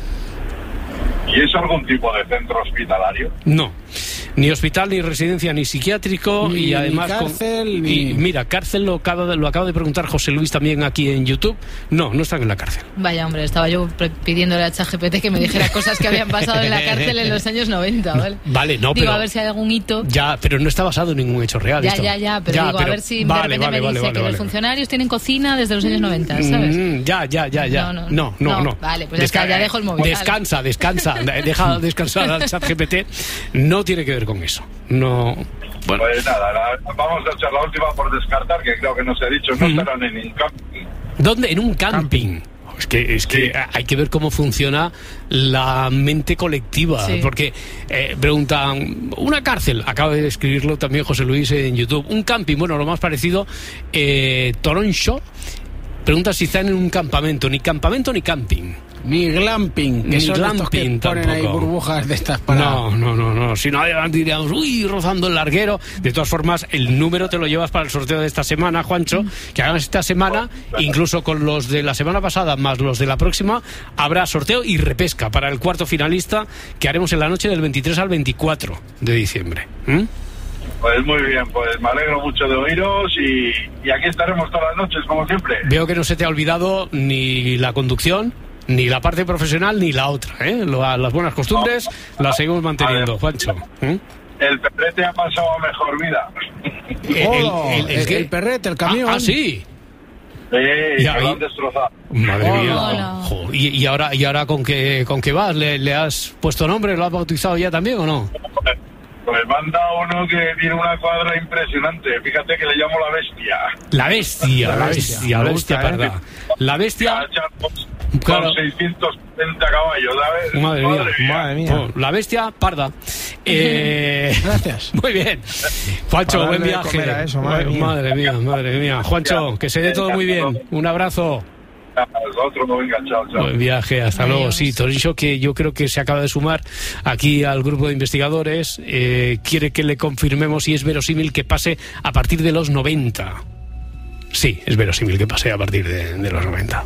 Speaker 21: ¿Y es algún tipo de centro hospitalario?
Speaker 3: No, ni hospital, ni residencia, ni psiquiátrico
Speaker 2: Ni-
Speaker 3: y además...
Speaker 2: ni
Speaker 3: con-
Speaker 2: cárcel,
Speaker 3: y
Speaker 2: ni-
Speaker 3: mira, cárcel lo acaba, de, lo acaba de preguntar José Luis también aquí en YouTube. No, no están en la cárcel.
Speaker 19: Vaya, hombre, estaba yo pre- pidiéndole a ChatGPT que me dijera cosas que habían pasado en la cárcel en los años noventa, ¿vale?
Speaker 3: Vale, no,
Speaker 19: Digo,
Speaker 3: pero...
Speaker 19: a ver si hay algún hito.
Speaker 3: Ya, pero no está basado en ningún hecho real.
Speaker 19: Ya,
Speaker 3: esto.
Speaker 19: ya, ya, pero digo, a ver si de
Speaker 3: vale,
Speaker 19: repente
Speaker 3: vale,
Speaker 19: me
Speaker 3: vale,
Speaker 19: dice
Speaker 3: vale,
Speaker 19: que
Speaker 3: vale.
Speaker 19: los funcionarios tienen cocina desde los años noventa, ¿sabes?
Speaker 3: Mm, ya, ya, ya, ya.
Speaker 19: No, no,
Speaker 3: no, no,
Speaker 19: no.
Speaker 3: no.
Speaker 19: Vale, pues ya está, ya dejo el móvil.
Speaker 3: Descansa, descansa. Deja descansar al ChatGPT. No tiene que ver con eso. No. Bueno.
Speaker 21: Pues nada, la- vamos a echar la última por descartar, que creo que no se ha dicho, no
Speaker 3: Ujú.
Speaker 21: estarán en ningún camping.
Speaker 3: ¿Dónde? En un camping. Es que, es que hay que ver cómo funciona la mente colectiva.
Speaker 19: Sí.
Speaker 3: Porque eh, preguntan, una cárcel, acaba de escribirlo también José Luis en YouTube. Un camping, bueno, lo más parecido, eh, Toronto. Pregunta si están en un campamento. Ni campamento ni camping.
Speaker 2: Ni glamping. Que
Speaker 3: Ni
Speaker 2: son estos
Speaker 3: glamping
Speaker 2: que ponen ahí
Speaker 3: tampoco.
Speaker 2: burbujas de estas para...
Speaker 3: No, no, no, no. Si no, diríamos, uy, rozando el larguero. De todas formas, el número te lo llevas para el sorteo de esta semana, Juancho. Que hagas esta semana, incluso con los de la semana pasada más los de la próxima, habrá sorteo y repesca para el cuarto finalista que haremos en la noche del veintitrés al veinticuatro de diciembre. ¿Mm?
Speaker 21: Pues muy bien, pues me alegro mucho de oíros y, y aquí estaremos todas las noches, como siempre.
Speaker 3: Veo que no se te ha olvidado ni la conducción, ni la parte profesional, ni la otra, ¿eh? Lo- Las buenas costumbres las seguimos manteniendo, Juancho. ¿Eh?
Speaker 21: El Perrete ha pasado a mejor vida.
Speaker 2: Oh, el, el, el perrete, el camión.
Speaker 3: Ah, ah, sí.
Speaker 21: Sí,
Speaker 3: Ya,
Speaker 21: que lo
Speaker 3: y-
Speaker 21: han destrozado.
Speaker 3: Madre
Speaker 21: Hola.
Speaker 3: mía.
Speaker 21: Hola.
Speaker 3: Jo, ¿Y, y ahora y ahora con qué con qué vas? ¿Le, le has puesto nombre? ¿Lo has bautizado ya también o no?
Speaker 21: Pues me han dado uno que tiene una cuadra impresionante. Fíjate que le llamo la bestia.
Speaker 3: La bestia, la
Speaker 21: La
Speaker 3: bestia,
Speaker 21: bestia.
Speaker 3: la
Speaker 21: Me
Speaker 3: bestia
Speaker 21: gusta, ¿eh?
Speaker 3: parda. La bestia,
Speaker 21: Con
Speaker 3: Claro.
Speaker 21: seiscientos setenta caballos, ¿sabes?
Speaker 3: madre mía,
Speaker 21: Madre
Speaker 3: mía. Oh, la bestia parda. Eh,
Speaker 2: Gracias.
Speaker 3: Muy bien. Juancho,
Speaker 18: Para
Speaker 3: buen
Speaker 18: darle de
Speaker 3: viaje.
Speaker 18: comer a eso, madre mía.
Speaker 3: madre mía, madre mía. Juancho, que se dé todo muy bien. Un abrazo.
Speaker 21: Otro no venga, chao, chao.
Speaker 3: Buen viaje, hasta luego. Sí, Torincho, que yo creo que se acaba de sumar aquí al grupo de investigadores, eh, quiere que le confirmemos si es verosímil que pase a partir de los noventa. Sí, es verosímil que pase a partir de, de los noventa.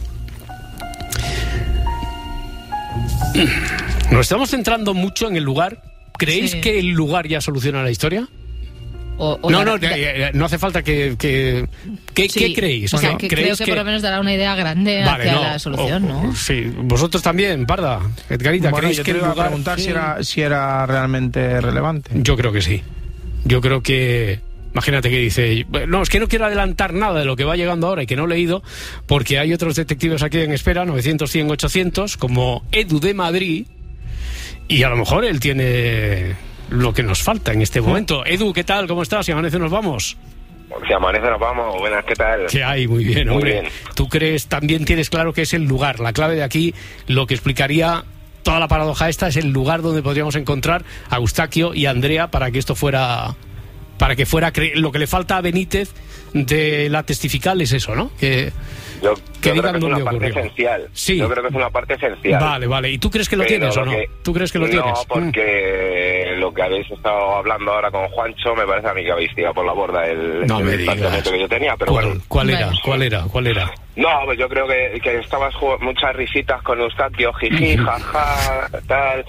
Speaker 3: Nos estamos centrando mucho en el lugar. ¿Creéis
Speaker 19: Sí.
Speaker 3: que el lugar ya soluciona la historia?
Speaker 19: O- o
Speaker 3: no,
Speaker 19: dará-
Speaker 3: no, eh, eh, no hace falta que... que ¿Qué,
Speaker 19: Sí,
Speaker 3: ¿qué creéis?
Speaker 19: o sea,
Speaker 3: ¿No?
Speaker 19: que creo
Speaker 3: ¿Creéis
Speaker 19: que, por lo menos dará una idea grande
Speaker 3: Vale,
Speaker 19: hacia
Speaker 3: no,
Speaker 19: la solución,
Speaker 3: o-
Speaker 19: ¿no?
Speaker 3: Sí, vosotros también, Parda, Edgarita,
Speaker 18: Bueno,
Speaker 3: ¿creéis
Speaker 18: yo
Speaker 3: que
Speaker 18: te
Speaker 3: el
Speaker 18: iba a
Speaker 3: lugar...
Speaker 18: preguntar
Speaker 3: Sí.
Speaker 18: si era, si era realmente relevante.
Speaker 3: Yo creo que sí. Yo creo que... Imagínate que dice, no, es que no quiero adelantar nada de lo que va llegando ahora y que no he leído, porque hay otros detectives aquí en espera, novecientos, cien, ochocientos, como Edu de Madrid, y a lo mejor él tiene lo que nos falta en este momento. Edu, ¿qué tal? ¿Cómo estás? Si amanece nos vamos.
Speaker 4: Si amanece nos vamos. Buenas, ¿qué tal?
Speaker 3: ¿Qué hay? Muy bien,
Speaker 4: Muy
Speaker 3: hombre.
Speaker 4: bien.
Speaker 3: Tú crees, también tienes claro que es el lugar. La clave de aquí, lo que explicaría toda la paradoja esta, es el lugar donde podríamos encontrar a Eustaquio y a Andrea para que esto fuera... Para que fuera... cre- Lo que le falta a Benítez de la testifical es eso, ¿no? Que...
Speaker 4: Yo,
Speaker 3: que
Speaker 4: yo creo
Speaker 3: digan
Speaker 4: que es
Speaker 3: dónde
Speaker 4: una parte
Speaker 3: ocurrió.
Speaker 4: esencial.
Speaker 3: Sí.
Speaker 4: Yo creo que es una parte esencial.
Speaker 3: Vale, vale. ¿Y tú crees que lo
Speaker 4: Pero
Speaker 3: tienes o
Speaker 4: lo
Speaker 3: no?
Speaker 4: que-
Speaker 3: ¿Tú crees que lo tienes?
Speaker 4: No, porque lo que habéis estado hablando ahora con Juancho me parece a mí que habéis tirado por la borda el,
Speaker 3: No
Speaker 4: el
Speaker 3: me digas.
Speaker 4: planteamiento que yo tenía, pero
Speaker 3: ¿Cuál,
Speaker 4: bueno.
Speaker 3: cuál era? ¿Cuál era? ¿Cuál era?
Speaker 4: No, pues yo creo que, que estabas jug- muchas risitas con Eustaquio, jiji, jaja, tal.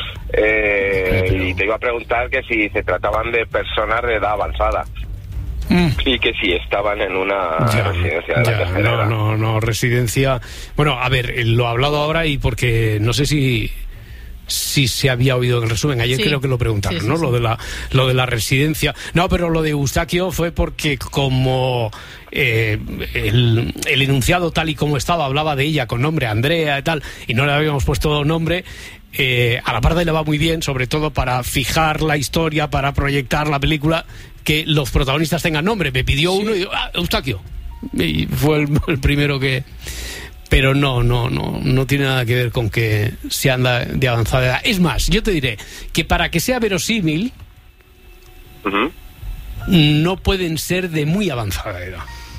Speaker 4: Eh, y te iba a preguntar que si se trataban de personas de edad avanzada. Y que si estaban en una
Speaker 3: Ya,
Speaker 4: residencia de la
Speaker 3: ya,
Speaker 4: tercera
Speaker 3: no,
Speaker 4: edad.
Speaker 3: no, no, residencia... Bueno, a ver, eh, lo he hablado ahora y porque no sé si... si se había oído en el resumen. Ayer
Speaker 19: Sí.
Speaker 3: creo que lo preguntaron,
Speaker 19: Sí, sí,
Speaker 3: ¿no?
Speaker 19: sí.
Speaker 3: Lo de la lo de la residencia. No, pero lo de Eustaquio fue porque como eh, el, el enunciado tal y como estaba hablaba de ella con nombre Andrea y tal, y no le habíamos puesto nombre, eh, a la parte le va muy bien, sobre todo para fijar la historia, para proyectar la película, que los protagonistas tengan nombre. Me pidió uno y digo, ah, Eustaquio. Y fue el, el primero que... Pero no, no, no, no tiene nada que ver con que sean de, de avanzada edad. Es más, yo te diré que para que sea verosímil,
Speaker 4: Ujú.
Speaker 3: no pueden ser de muy avanzada edad.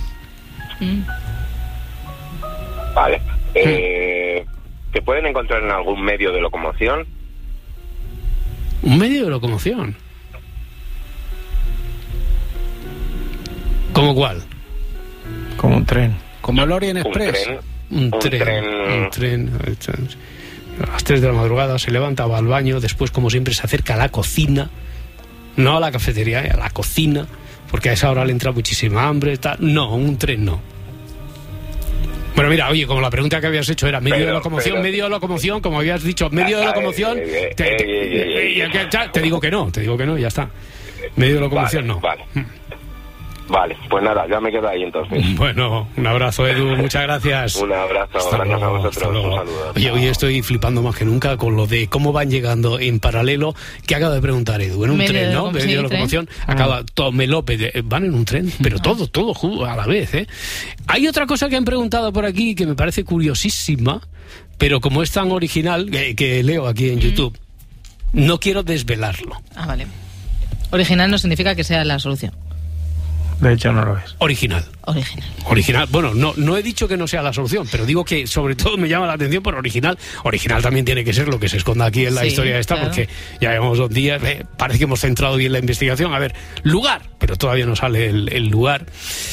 Speaker 4: Vale. Eh, ¿Se pueden encontrar en algún medio de locomoción?
Speaker 3: Un medio de locomoción. ¿Cómo cuál?
Speaker 18: Como un tren.
Speaker 2: Como el Orient
Speaker 4: Un
Speaker 2: Express.
Speaker 4: tren.
Speaker 3: Un
Speaker 4: Un
Speaker 3: tren,
Speaker 4: tren.
Speaker 3: un tren. A las tres de la madrugada se levanta, va al baño, después, como siempre, se acerca a la cocina, no a la cafetería, eh, a la cocina, porque a esa hora le entra muchísima hambre. Tal. No, un tren no. Bueno, mira, oye, como la pregunta que habías hecho era medio
Speaker 4: Pero,
Speaker 3: de locomoción,
Speaker 4: pero-
Speaker 3: medio de locomoción, como habías dicho, medio de
Speaker 4: Ah,
Speaker 3: locomoción,
Speaker 4: eh, eh,
Speaker 3: te, te-
Speaker 4: eh, eh, eh,
Speaker 3: eh, ya- te digo que no, te digo que no, ya está. Medio de locomoción no.
Speaker 4: Vale. Vale, pues nada, ya me quedo ahí entonces.
Speaker 3: Bueno, un abrazo, Edu, muchas gracias.
Speaker 4: Un abrazo,
Speaker 3: Hasta
Speaker 4: gracias
Speaker 3: luego,
Speaker 4: a
Speaker 3: hasta
Speaker 4: vosotros.
Speaker 3: luego.
Speaker 4: Un saludo.
Speaker 3: Oye, hoy estoy flipando más que nunca con lo de cómo van llegando en paralelo, que acaba de preguntar Edu, en un
Speaker 19: Medio
Speaker 3: tren,
Speaker 19: de
Speaker 3: ¿no?
Speaker 19: locom-
Speaker 3: Medio de
Speaker 19: sí,
Speaker 3: locomoción,
Speaker 19: tren.
Speaker 3: acaba todo Melope, de- van en un tren, pero todo, todo ju- a la vez, ¿eh? Hay otra cosa que han preguntado por aquí que me parece curiosísima, pero como es tan original, que, que leo aquí en YouTube, no quiero desvelarlo.
Speaker 19: Ah, vale. Original no significa que sea la solución.
Speaker 18: De hecho, no lo es.
Speaker 3: Original.
Speaker 19: Original.
Speaker 3: Original. Bueno, no, no he dicho que no sea la solución, pero digo que sobre todo me llama la atención por original. Original también tiene que ser lo que se esconda aquí en la
Speaker 19: Sí,
Speaker 3: historia esta,
Speaker 19: claro.
Speaker 3: porque ya llevamos dos días, eh, parece que hemos centrado bien la investigación. A ver, lugar, pero todavía no sale el, el lugar.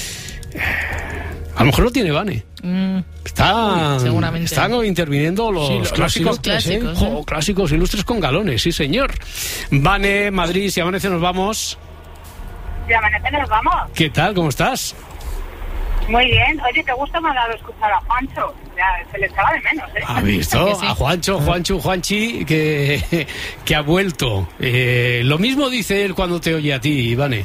Speaker 3: A lo mejor lo tiene Vane.
Speaker 19: Mm,
Speaker 3: Están,
Speaker 19: seguramente.
Speaker 3: están interviniendo los,
Speaker 2: Sí, los
Speaker 3: clásicos,
Speaker 2: ilustres,
Speaker 3: ¿eh?
Speaker 19: clásicos,
Speaker 3: Jo,
Speaker 19: ¿eh?
Speaker 3: clásicos ilustres con galones, sí señor. Vane, Madrid, si amanece nos vamos.
Speaker 1: Ya amanece, nos vamos.
Speaker 3: ¿Qué tal? ¿Cómo estás?
Speaker 1: Muy bien. Oye, ¿te gusta más dado escuchar a Juancho? Ya, se le echaba de menos, ¿eh?
Speaker 3: ¿Has visto?
Speaker 19: Que sí.
Speaker 3: A Juancho, Juancho, Juanchi, que, que ha vuelto. Eh, lo mismo dice él cuando te oye a ti, Ivane.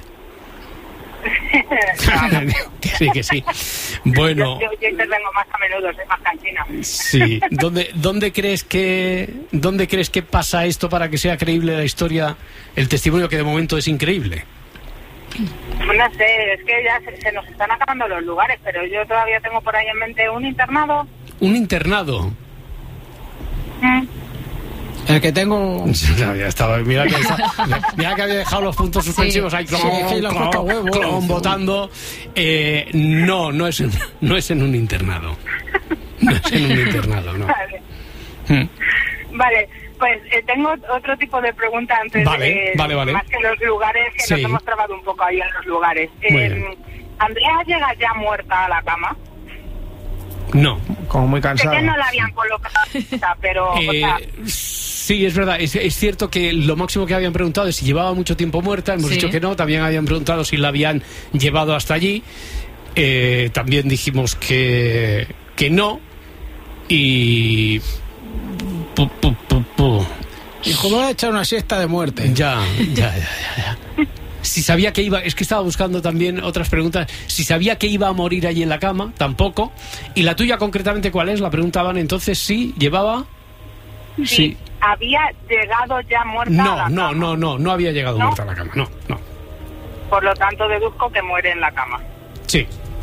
Speaker 3: Que sí, que sí. Bueno,
Speaker 1: Yo, yo, yo intervengo más a menudo, soy más cansina.
Speaker 3: sí. ¿Dónde, dónde crees que, dónde crees que pasa esto para que sea creíble la historia, el testimonio que de momento es increíble?
Speaker 1: No sé, es que ya se, se nos están acabando los lugares, pero yo todavía tengo por ahí en mente un internado.
Speaker 3: Un internado.
Speaker 1: Mm.
Speaker 2: El que tengo...
Speaker 3: Ya, ya estaba, mira que, está- mira que había dejado los puntos suspensivos ahí, clon,
Speaker 2: Sí, es que le ha
Speaker 3: clon,
Speaker 2: puesto huevo.
Speaker 3: clon, votando. Eh, no, no es, en- no es en un internado. No es en un internado, no.
Speaker 1: Vale,
Speaker 3: Mm.
Speaker 1: vale. Pues eh, tengo otro tipo de pregunta antes
Speaker 3: Vale,
Speaker 1: de
Speaker 3: vale, vale.
Speaker 1: más que los lugares, que
Speaker 3: Sí.
Speaker 1: nos hemos trabado un poco ahí en los lugares.
Speaker 3: Muy
Speaker 1: Eh,
Speaker 3: bien.
Speaker 1: ¿Andrea llega ya muerta a la cama?
Speaker 3: No.
Speaker 18: Como muy
Speaker 1: Sé
Speaker 18: cansado.
Speaker 1: que no la habían colocado, pero o
Speaker 3: Eh,
Speaker 1: sea,
Speaker 3: sí, es verdad. Es, es cierto que lo máximo que habían preguntado es si llevaba mucho tiempo muerta. Hemos
Speaker 19: Sí.
Speaker 3: dicho que no. También habían preguntado si la habían llevado hasta allí. Eh, también dijimos que, que no. Y... Pu, pu, pu, pu.
Speaker 2: Dijo, me voy a echar una siesta de muerte.
Speaker 3: Ya, ya, ya, ya, ya. Si sabía que iba, es que estaba buscando también otras preguntas. Si sabía que iba a morir allí en la cama, tampoco. Y la tuya concretamente, ¿cuál es? La preguntaban entonces, sí, llevaba. Sí.
Speaker 1: había llegado ya muerta a
Speaker 3: No,
Speaker 1: la
Speaker 3: no,
Speaker 1: cama.
Speaker 3: no, no, no había llegado
Speaker 1: ¿No?
Speaker 3: muerta a la cama. No, no.
Speaker 1: Por lo tanto, deduzco que muere en la cama.
Speaker 3: Sí,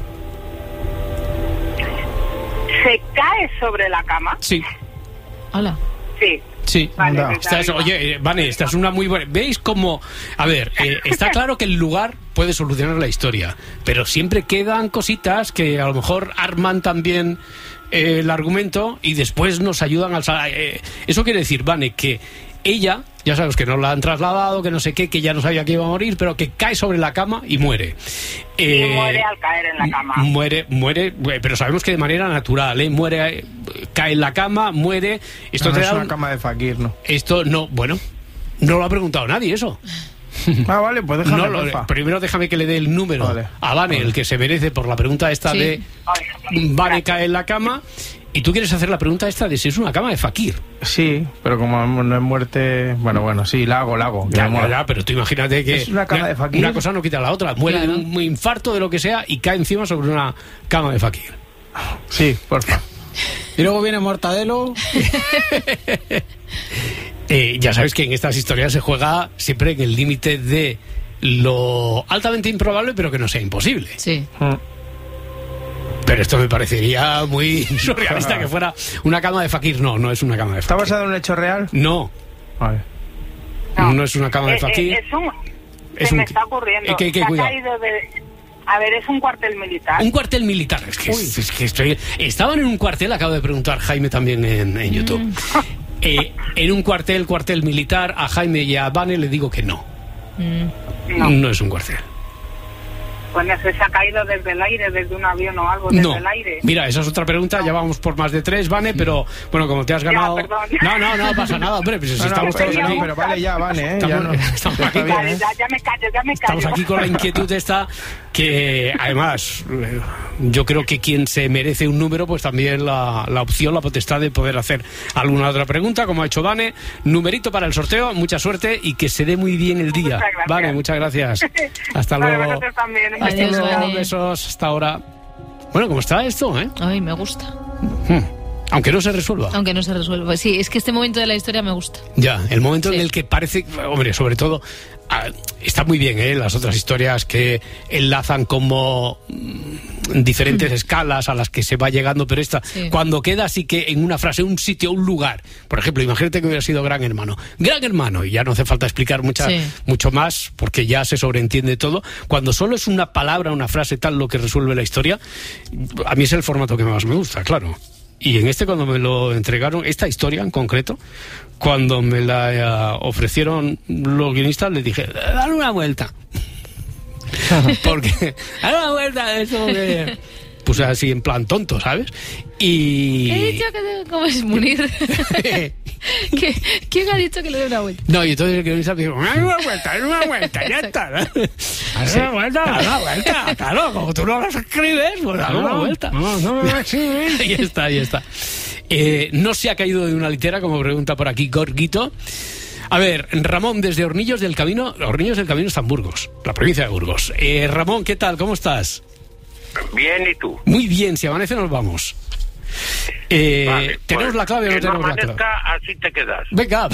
Speaker 1: ¿Se cae sobre la cama?
Speaker 3: sí,
Speaker 19: Hola.
Speaker 1: Sí.
Speaker 3: sí.
Speaker 1: Vale,
Speaker 18: Anda.
Speaker 1: pues
Speaker 3: Esta es-
Speaker 1: arriba.
Speaker 3: oye, eh, Vane, esta es una muy buena. ¿Veis cómo? A ver, eh, está claro que el lugar puede solucionar la historia, pero siempre quedan cositas que a lo mejor arman también eh, el argumento y después nos ayudan al. sa- Eh, eso quiere decir, Vane, que ella, ya sabes que nos la han trasladado, que no sé qué, que ya no sabía que iba a morir, pero que cae sobre la cama y muere.
Speaker 1: Y
Speaker 3: Eh,
Speaker 1: muere al caer en la cama.
Speaker 3: Muere, muere, eh, pero sabemos que de manera natural, ¿eh? Muere, eh, cae en la cama, muere. Esto
Speaker 18: No,
Speaker 3: te
Speaker 18: no
Speaker 3: da
Speaker 18: es una
Speaker 3: un-
Speaker 18: cama de fakir, ¿no?
Speaker 3: Esto no, bueno, no lo ha preguntado nadie eso.
Speaker 18: Ah, vale, pues déjame,
Speaker 3: No, lo-
Speaker 18: porfa.
Speaker 3: primero déjame que le dé el número
Speaker 18: Vale.
Speaker 3: a Vane, el que se merece por la pregunta esta
Speaker 19: Sí.
Speaker 3: de Vane cae en la cama. Y tú quieres hacer la pregunta esta de si es una cama de fakir.
Speaker 18: Sí, pero como no es muerte... Bueno, bueno, sí, la hago, la hago. que
Speaker 3: Ya,
Speaker 18: me
Speaker 3: ya,
Speaker 18: mola.
Speaker 3: ya, pero tú imagínate que
Speaker 18: Es una cama de fakir.
Speaker 3: una cosa no quita la otra. Muere
Speaker 19: Claro.
Speaker 3: de un infarto de lo que sea y cae encima sobre una cama de fakir.
Speaker 18: Sí, porfa.
Speaker 2: Y luego viene Mortadelo.
Speaker 3: Eh, ya sabes que en estas historias se juega siempre en el límite de lo altamente improbable, pero que no sea imposible.
Speaker 19: Sí.
Speaker 3: Pero esto me parecería muy surrealista que fuera una cama de fakir. No, no es una cama de
Speaker 18: ¿Está
Speaker 3: fakir.
Speaker 18: basado en un hecho real?
Speaker 3: No,
Speaker 18: Vale.
Speaker 3: no, es una cama de
Speaker 1: Eh, eh,
Speaker 3: fakir.
Speaker 1: es un...
Speaker 3: Es
Speaker 1: se
Speaker 3: un-
Speaker 1: me está ocurriendo.
Speaker 3: Eh, que- que
Speaker 1: Se ha
Speaker 3: cuidado.
Speaker 1: caído de... A ver, es un cuartel militar.
Speaker 3: Un cuartel militar. Es que, es- es que estoy... Estaban en un cuartel, acabo de preguntar Jaime también en, en YouTube.
Speaker 1: Mm.
Speaker 3: Eh, en un cuartel, cuartel militar, a Jaime y a Vane le digo que no.
Speaker 1: No.
Speaker 3: No es un cuartel.
Speaker 1: Pues no sé, se ha caído desde el aire, desde un avión o algo, desde
Speaker 3: No.
Speaker 1: el aire.
Speaker 3: Mira, esa es otra pregunta. Ya vamos por más de tres, Vane, pero bueno, como te has ganado.
Speaker 1: perdón.
Speaker 3: No, no, no pasa nada, hombre. Pues si
Speaker 18: No, no,
Speaker 3: estamos
Speaker 18: pero,
Speaker 3: todos
Speaker 18: no,
Speaker 3: aquí.
Speaker 18: pero vale ya, vale, ¿eh?
Speaker 3: Estamos-
Speaker 18: ya no.
Speaker 3: estamos
Speaker 18: Ya
Speaker 3: aquí
Speaker 18: está bien,
Speaker 1: Vale,
Speaker 18: ¿eh?
Speaker 1: ya, ya me callo, ya me callo.
Speaker 3: Estamos aquí con la inquietud esta que además eh, yo creo que quien se merece un número pues también la, la opción, la potestad de poder hacer alguna otra pregunta como ha hecho Vane. Numerito para el sorteo, mucha suerte y que se dé muy bien el día.
Speaker 1: Muchas gracias.
Speaker 3: Vane, muchas gracias. Hasta
Speaker 1: Vale,
Speaker 3: luego.
Speaker 1: vosotros también.
Speaker 3: Hasta
Speaker 19: Adiós,
Speaker 3: luego.
Speaker 19: Vane.
Speaker 3: Besos. Hasta ahora. Bueno, ¿cómo está esto, eh?
Speaker 19: Ay, me gusta.
Speaker 3: Hmm. Aunque no se resuelva.
Speaker 19: Aunque no se resuelva. Sí, es que este momento de la historia me gusta.
Speaker 3: Ya, el momento
Speaker 19: Sí.
Speaker 3: en el que parece, hombre, sobre todo, ah, está muy bien, ¿eh? Las otras historias que enlazan como mm, diferentes mm. escalas a las que se va llegando, pero esta, sí. cuando queda así que en una frase, un sitio, un lugar, por ejemplo, imagínate que hubiera sido Gran Hermano, Gran Hermano, y ya no hace falta explicar mucha, sí. mucho más, porque ya se sobreentiende todo. Cuando solo es una palabra, una frase tal lo que resuelve la historia, a mí es el formato que más me gusta, claro. Y en este, cuando me lo entregaron, esta historia en concreto, cuando me la uh, ofrecieron los guionistas, les dije, dale una vuelta. Porque, dale una vuelta, eso que... Puse así en plan tonto, ¿sabes? Y...
Speaker 19: He dicho que... ¿Cómo es Munir? ¿Quién ha dicho que le dé una vuelta?
Speaker 3: No, y entonces el guionista me dijo, dale una vuelta, dale una vuelta, ya está. Dale sí. una vuelta, dale una vuelta. Claro, como tú no las escribes, pues dale una vuelta. No, no me escribes. Ahí está, ahí está. Eh, no se ha caído de una litera, como pregunta por aquí Gorguito. A ver, Ramón, desde Hornillos del Camino, Hornillos del Camino está en Burgos, la provincia de Burgos. Eh, Ramón, ¿qué tal? ¿Cómo estás?
Speaker 5: Bien, ¿y tú?
Speaker 3: Muy bien, si amanece nos vamos. Eh,
Speaker 5: vale,
Speaker 3: ¿Tenemos
Speaker 5: pues,
Speaker 3: la clave o no
Speaker 5: que
Speaker 3: tenemos
Speaker 5: no
Speaker 3: la clave?
Speaker 5: Así te quedas.
Speaker 3: Venga.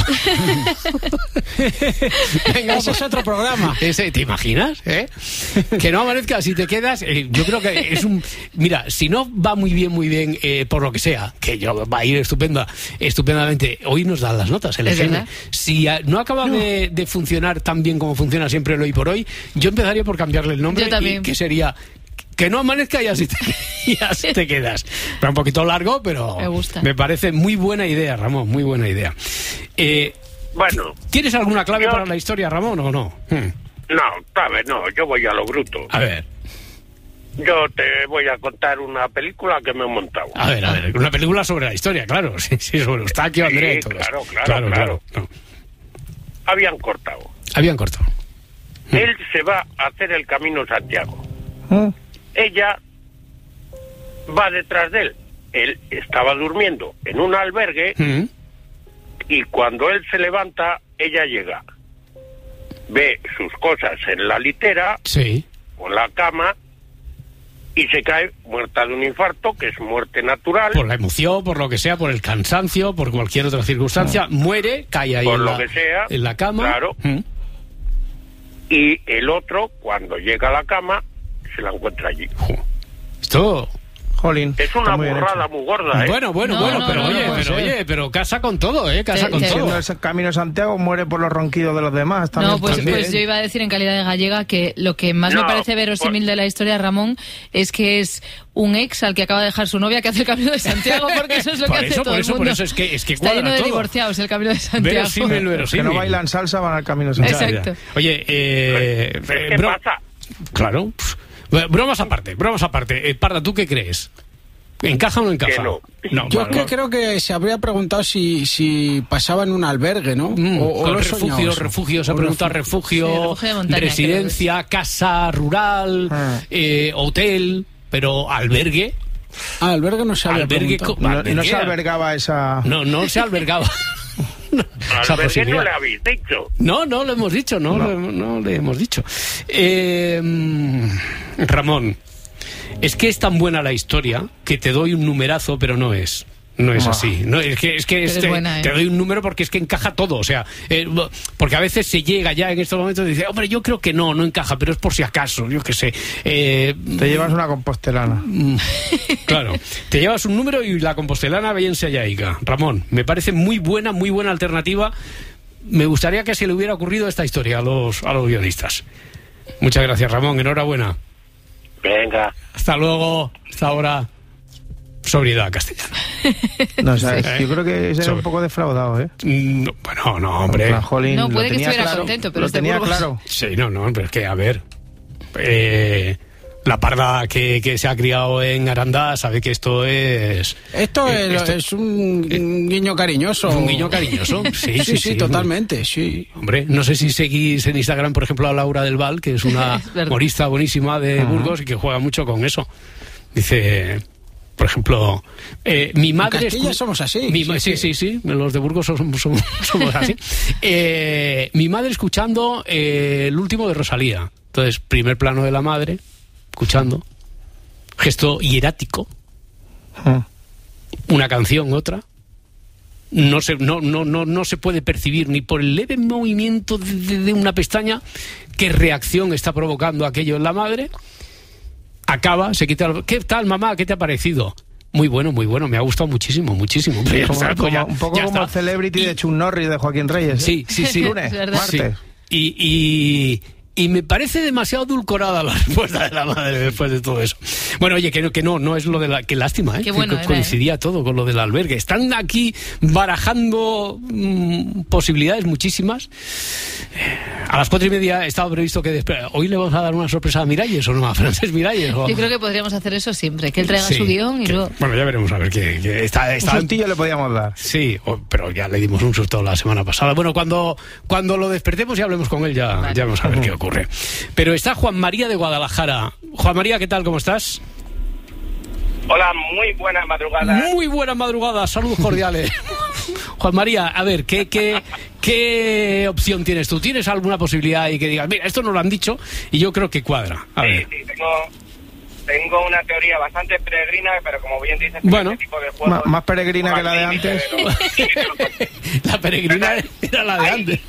Speaker 3: Venga, ese es otro programa. Ese, ¿te imaginas? ¿Eh? Que no amanezca así te quedas. Eh, yo creo que es un... Mira, si no va muy bien, muy bien, eh, por lo que sea, que yo va a ir estupenda, estupendamente, hoy nos dan las notas, el ejemplo. Si a, no acaba no. De, de funcionar tan bien como funciona siempre el hoy por hoy, yo empezaría por cambiarle el nombre, y que sería... Que no amanezca y así te, y así te quedas. Pero un poquito largo, pero me gusta. Me parece muy buena idea, Ramón, muy buena idea. Eh,
Speaker 5: bueno.
Speaker 3: ¿Tienes alguna clave yo... para la historia, Ramón, o no? Hmm.
Speaker 5: No, clave, no, yo voy a lo bruto.
Speaker 3: A ver.
Speaker 5: Yo te voy a contar una película que me he montado.
Speaker 3: A ver, a ver, una película sobre la historia, claro. Sí, sí, sobre Eustaquio, sí, Andrés y todo
Speaker 5: claro,
Speaker 3: eso.
Speaker 5: Claro,
Speaker 3: claro,
Speaker 5: claro.
Speaker 3: claro. No.
Speaker 5: Habían cortado.
Speaker 3: Habían cortado.
Speaker 5: Él hmm. se va a hacer el Camino Santiago.
Speaker 18: ¿Eh?
Speaker 5: Ella va detrás de él. Él estaba durmiendo en un albergue mm. y cuando él se levanta, ella llega. Ve sus cosas en la litera,
Speaker 3: sí.
Speaker 5: con la cama, y se cae muerta de un infarto, que es muerte natural.
Speaker 3: Por la emoción, por lo que sea, por el cansancio, por cualquier otra circunstancia, no. muere, cae ahí
Speaker 5: por
Speaker 3: en,
Speaker 5: lo
Speaker 3: la,
Speaker 5: que sea,
Speaker 3: en la cama.
Speaker 5: Claro.
Speaker 3: Mm.
Speaker 5: Y el otro, cuando llega a la cama, se la encuentra allí.
Speaker 3: Esto...
Speaker 18: Jolín,
Speaker 5: es una muy burrada muy gorda, ¿eh?
Speaker 3: Bueno, bueno,
Speaker 19: no,
Speaker 3: bueno,
Speaker 19: no,
Speaker 3: pero
Speaker 19: no,
Speaker 3: oye,
Speaker 19: no,
Speaker 3: pero
Speaker 19: sí.
Speaker 3: oye, pero casa con todo, ¿eh? Casa
Speaker 19: te,
Speaker 3: con
Speaker 19: te,
Speaker 3: todo.
Speaker 18: Ese Camino de Santiago muere por los ronquidos de los demás.
Speaker 19: No, pues,
Speaker 18: también.
Speaker 19: pues yo iba a decir en calidad de gallega que lo que más
Speaker 5: no,
Speaker 19: me parece verosímil por... de la historia, Ramón, es que es un ex al que acaba de dejar su novia que hace el Camino de Santiago, porque eso es lo que hace
Speaker 3: eso,
Speaker 19: todo
Speaker 3: por eso,
Speaker 19: el mundo.
Speaker 3: Por eso es que, es que
Speaker 19: está lleno de
Speaker 3: todo.
Speaker 19: divorciados el Camino de Santiago.
Speaker 3: Verosímil, verosímil.
Speaker 18: Que no bailan salsa van al Camino de Santiago.
Speaker 19: Exacto.
Speaker 3: Oye, eh...
Speaker 5: ¿Qué
Speaker 3: bro...
Speaker 5: pasa?
Speaker 3: Claro. Bromas aparte, bromas aparte. Eh, Parda, ¿tú qué crees? ¿Encaja o no encaja?
Speaker 5: Que no.
Speaker 3: No,
Speaker 2: Yo
Speaker 3: vale,
Speaker 2: que
Speaker 3: no.
Speaker 2: creo que se habría preguntado si, si pasaba en un albergue, ¿no?
Speaker 3: Mm,
Speaker 2: o, o
Speaker 3: refugio,
Speaker 2: soñado,
Speaker 3: refugio, se ha preguntado refugio,
Speaker 19: sí, refugio de montaña,
Speaker 3: residencia, casa rural,
Speaker 2: ah.
Speaker 3: eh, hotel, pero albergue.
Speaker 2: Ah, albergue no se había
Speaker 3: Albergue,
Speaker 2: preguntado.
Speaker 18: No, no se albergaba esa...
Speaker 3: No, no se albergaba.
Speaker 5: Albergue no le habéis dicho.
Speaker 3: No, no lo hemos dicho, no, no. no, no le hemos dicho. Eh, Ramón, es que es tan buena la historia que te doy un numerazo, pero no es. No es así. No, es que, es que este, buena, ¿eh? Te doy un número porque es que encaja todo. O sea, eh, porque a veces se llega ya en estos momentos y dice, hombre, yo creo que no, no encaja, pero es por si acaso, yo qué sé. Eh,
Speaker 18: te llevas una compostelana.
Speaker 3: Claro, te llevas un número y la compostelana bien se hallaiga. Ramón, me parece muy buena, muy buena alternativa. Me gustaría que se le hubiera ocurrido esta historia a los, a los guionistas. Muchas gracias, Ramón. Enhorabuena.
Speaker 5: Venga.
Speaker 3: Hasta luego. Hasta ahora. Sobriedad castellana.
Speaker 18: No, ¿sabes? Sí. Yo creo que ese era un poco defraudado, ¿eh?
Speaker 3: No, bueno, no, hombre.
Speaker 18: Jolín,
Speaker 19: no, puede que estuviera
Speaker 18: claro,
Speaker 19: contento, pero
Speaker 18: lo
Speaker 19: este
Speaker 18: tenía
Speaker 19: Burgos.
Speaker 18: claro.
Speaker 3: Sí, no, no, pero es que, a ver... Eh, la parda que, que se ha criado en Aranda sabe que esto es...
Speaker 2: Esto,
Speaker 3: eh,
Speaker 2: es,
Speaker 3: esto
Speaker 2: es un eh, guiño cariñoso.
Speaker 3: Un guiño cariñoso, sí, sí,
Speaker 2: sí, sí,
Speaker 3: sí
Speaker 2: totalmente, sí.
Speaker 3: Hombre, no sé si seguís en Instagram, por ejemplo, a Laura del Val, que es una es humorista buenísima de uh-huh. Burgos y que juega mucho con eso. Dice... Por ejemplo, eh, mi madre...
Speaker 2: En Castilla escu- somos así.
Speaker 3: Mi, sí, sí, sí, sí, los de Burgos somos, somos, somos así. Eh, mi madre escuchando eh, el último de Rosalía. Entonces, primer plano de la madre, escuchando, gesto hierático, uh-huh. una canción, otra. No se, no, no, no, no se puede percibir ni por el leve movimiento de, de, de una pestaña qué reacción está provocando aquello en la madre. acaba, se quita... El... ¿Qué tal, mamá? ¿Qué te ha parecido? Muy bueno, muy bueno, me ha gustado muchísimo, muchísimo.
Speaker 18: Sí, como, está, como, ya, un poco como está. El Celebrity y... de Chuck Norris de Joaquín Reyes. ¿eh?
Speaker 3: Sí, sí, sí.
Speaker 18: Lunes, martes.
Speaker 3: Sí. Y... y... Y me parece demasiado edulcorada la respuesta de la madre después de todo eso. Bueno, oye, que no, que no, no es lo de la... Qué lástima, ¿eh?
Speaker 19: Qué bueno,
Speaker 3: que
Speaker 19: era,
Speaker 3: coincidía
Speaker 19: ¿eh?
Speaker 3: todo con lo del albergue. Están aquí barajando mmm, posibilidades muchísimas. A las cuatro y media estaba previsto que... Después, ¿hoy le vamos a dar una sorpresa a Miralles o no? A Francesc Miralles. ¿O?
Speaker 19: Yo creo que podríamos hacer eso siempre, que él traiga
Speaker 3: sí,
Speaker 19: su guión y
Speaker 3: que,
Speaker 19: luego...
Speaker 3: Bueno, ya veremos a ver qué... Que está, está...
Speaker 18: Un sustillo le podíamos dar.
Speaker 3: Sí, o, pero ya le dimos un susto la semana pasada. Bueno, cuando, cuando lo despertemos y hablemos con él ya, vale. ya vamos a ver uh-huh. qué ocurre. Pero está Juan María de Guadalajara. Juan María, ¿qué tal? ¿Cómo estás?
Speaker 7: Hola, muy buena madrugada.
Speaker 3: Muy buena madrugada, saludos cordiales. Juan María, a ver, ¿qué, qué, ¿qué opción tienes tú? ¿Tienes alguna posibilidad y que digas, mira, esto nos lo han dicho y yo creo que cuadra? A ver.
Speaker 7: Sí, sí, tengo, tengo una teoría bastante peregrina, pero como bien dices,
Speaker 3: bueno,
Speaker 7: este tipo de juegos,
Speaker 18: más, más peregrina que la de antes.
Speaker 3: La peregrina era la de
Speaker 7: hay,
Speaker 3: antes.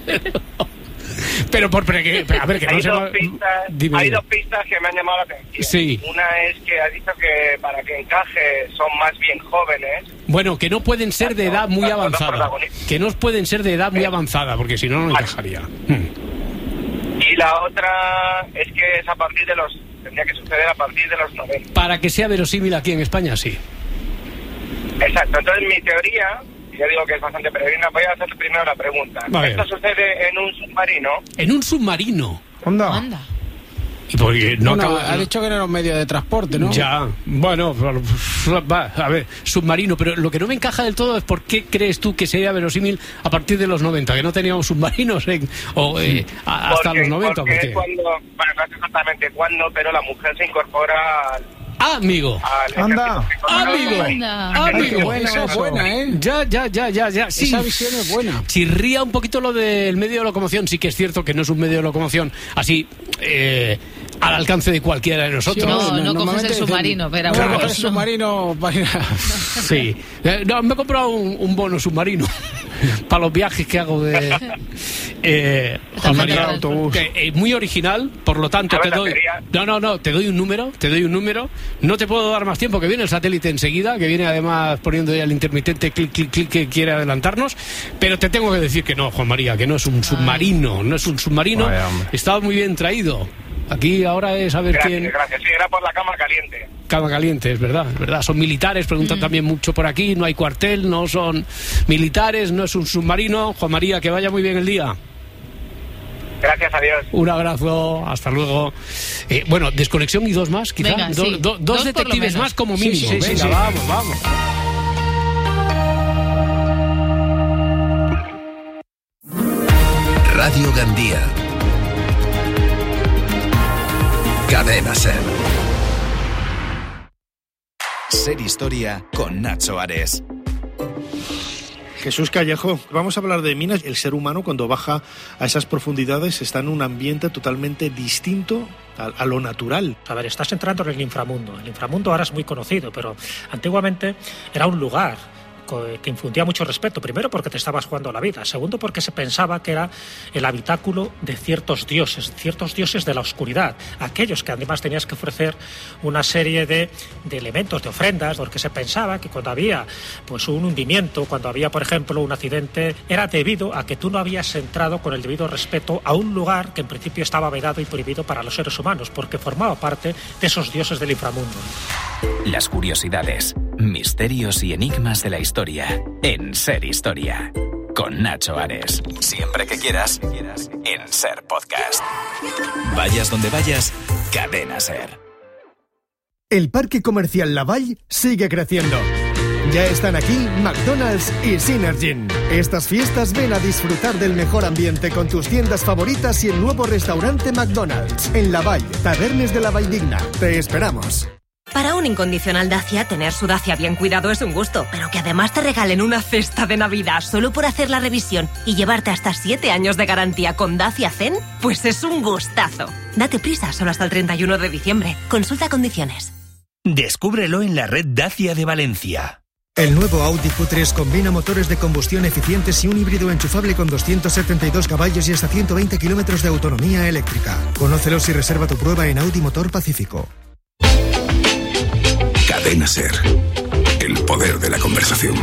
Speaker 3: Pero por pre... a ver, que
Speaker 7: hay,
Speaker 3: no se
Speaker 7: dos
Speaker 3: va...
Speaker 7: pistas,
Speaker 3: Dime,
Speaker 7: hay
Speaker 3: dime.
Speaker 7: dos pistas que me han llamado la atención.
Speaker 3: Sí.
Speaker 7: Una es que ha dicho que para que encaje son más bien jóvenes.
Speaker 3: Bueno, que no pueden ser de edad muy avanzada. Que no pueden ser de edad muy avanzada, porque si no, no encajaría. Hmm.
Speaker 7: Y la otra es que es a partir de los... Tendría que suceder a partir de los noventa.
Speaker 3: Para que sea verosímil aquí en España, sí.
Speaker 7: Exacto. Entonces, mi teoría... Yo digo que es bastante peregrina. Voy a hacer primero la pregunta. ¿Esto sucede en un submarino?
Speaker 3: ¿En un submarino?
Speaker 18: ¿Onda?
Speaker 19: Anda.
Speaker 3: Y porque no,
Speaker 2: no
Speaker 3: acabo...
Speaker 2: ha dicho que no era un medio de transporte, ¿no?
Speaker 3: Ya, bueno, va, a ver, submarino, pero lo que no me encaja del todo es por qué crees tú que sería verosímil a partir de los noventa, que no teníamos submarinos en, o, eh, hasta
Speaker 7: porque,
Speaker 3: los noventa.
Speaker 7: Porque
Speaker 3: porque...
Speaker 7: es cuando, bueno, no sé exactamente cuándo, pero la mujer se incorpora al...
Speaker 3: Ah, amigo.
Speaker 18: Anda.
Speaker 3: Amigo.
Speaker 19: Anda.
Speaker 3: Amigo.
Speaker 2: Buena, esa es buena, ¿eh?
Speaker 3: Ya, ya, ya, ya, ya. Sí.
Speaker 2: Esa visión es buena.
Speaker 3: Chirría un poquito lo del medio de locomoción. Sí que es cierto que no es un medio de locomoción así eh, al alcance de cualquiera de nosotros.
Speaker 19: Sí, no, no, no coges el submarino, pero
Speaker 2: claro,
Speaker 19: bueno,
Speaker 2: el
Speaker 19: no.
Speaker 2: submarino para ir a...
Speaker 3: Sí. No, me he comprado un, un bono submarino para los viajes que hago de eh, Juan María, autobús. Que es muy original, por lo tanto te doy. No, no, no, te doy un número, te doy un número. No te puedo dar más tiempo, que viene el satélite enseguida, que viene además poniendo ya el intermitente clic, clic, clic, que quiere adelantarnos, pero te tengo que decir que no, Juan María, que no es un submarino, no es un submarino. Vaya, está muy bien traído. Aquí ahora es a ver
Speaker 7: gracias,
Speaker 3: quién...
Speaker 7: Gracias, sí, era por la cama caliente.
Speaker 3: Cama caliente, es verdad, es verdad. Son militares, preguntan mm. también mucho por aquí, no hay cuartel, no son militares, no es un submarino. Juan María, que vaya muy bien el día.
Speaker 7: Gracias, adiós.
Speaker 3: Un abrazo, hasta luego. Eh, bueno, desconexión y dos más, quizá.
Speaker 19: Venga,
Speaker 3: do,
Speaker 19: sí.
Speaker 3: do, dos, dos detectives más como mínimo.
Speaker 2: Sí, sí, sí,
Speaker 3: Venga,
Speaker 2: sí, sí.
Speaker 3: vamos, vamos.
Speaker 6: Radio Gandía. Cadena Ser. Ser Historia con Nacho Ares.
Speaker 8: Jesús Callejo, vamos a hablar de minas. El ser humano, cuando baja a esas profundidades, está en un ambiente totalmente distinto a, a lo natural.
Speaker 23: A ver, estás entrando en el inframundo. El inframundo ahora es muy conocido, pero antiguamente era un lugar que infundía mucho respeto. Primero, porque te estabas jugando la vida. Segundo, porque se pensaba que era el habitáculo de ciertos dioses, ciertos dioses de la oscuridad. Aquellos que además tenías que ofrecer una serie de, de elementos, de ofrendas, porque se pensaba que cuando había pues un hundimiento, cuando había, por ejemplo, un accidente, era debido a que tú no habías entrado con el debido respeto a un lugar que en principio estaba vedado y prohibido para los seres humanos, porque formaba parte de esos dioses del inframundo.
Speaker 24: Las curiosidades, misterios y enigmas de la historia en Ser Historia con Nacho Ares. Siempre que quieras, en Ser Podcast. Vayas donde vayas, Cadena Ser.
Speaker 25: El Parque Comercial Lavalle sigue creciendo. Ya están aquí McDonald's y Synergy. Estas fiestas ven a disfrutar del mejor ambiente con tus tiendas favoritas y el nuevo restaurante McDonald's en Lavalle, Tabernes de la Valldigna. Te esperamos.
Speaker 26: Para un incondicional Dacia, tener su Dacia bien cuidado es un gusto, pero que además te regalen una cesta de Navidad solo por hacer la revisión y llevarte hasta siete años de garantía con Dacia Zen, pues es un gustazo. Date prisa, solo hasta el treinta y uno de diciembre. Consulta condiciones.
Speaker 27: Descúbrelo en la red Dacia de Valencia.
Speaker 25: El nuevo Audi Q tres combina motores de combustión eficientes y un híbrido enchufable con doscientos setenta y dos caballos y hasta ciento veinte kilómetros de autonomía eléctrica. Conócelos y reserva tu prueba en Audi Motor Pacífico.
Speaker 6: Cadena SER. El poder de la conversación.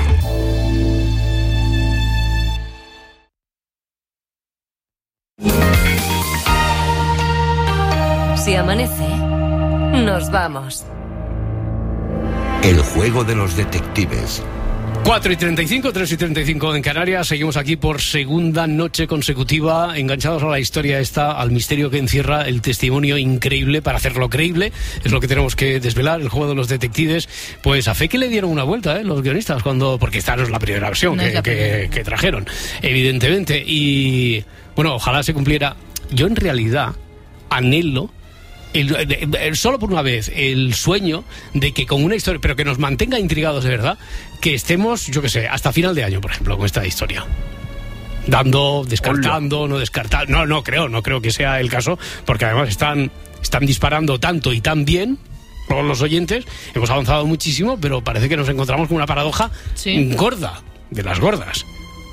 Speaker 17: Si amanece, nos vamos.
Speaker 20: El juego de los detectives.
Speaker 3: cuatro y treinta y cinco, tres y treinta y cinco en Canarias. Seguimos aquí por segunda noche consecutiva, enganchados a la historia esta, al misterio que encierra el testimonio increíble. Para hacerlo creíble es lo que tenemos que desvelar, el juego de los detectives. Pues a fe que le dieron una vuelta, ¿eh? Los guionistas, cuando porque esta no es la primera versión no que, la primera. Que, que trajeron, evidentemente. Y bueno, ojalá se cumpliera. Yo en realidad anhelo El, el, el, solo por una vez el sueño de que con una historia, pero que nos mantenga intrigados de verdad, que estemos, yo qué sé, hasta final de año, por ejemplo, con esta historia, dando, descartando, Hola. no descartando, no, no creo, no creo que sea el caso, porque además están, están disparando tanto y tan bien todos los oyentes, hemos avanzado muchísimo, pero parece que nos encontramos con una paradoja sí. gorda, de las gordas.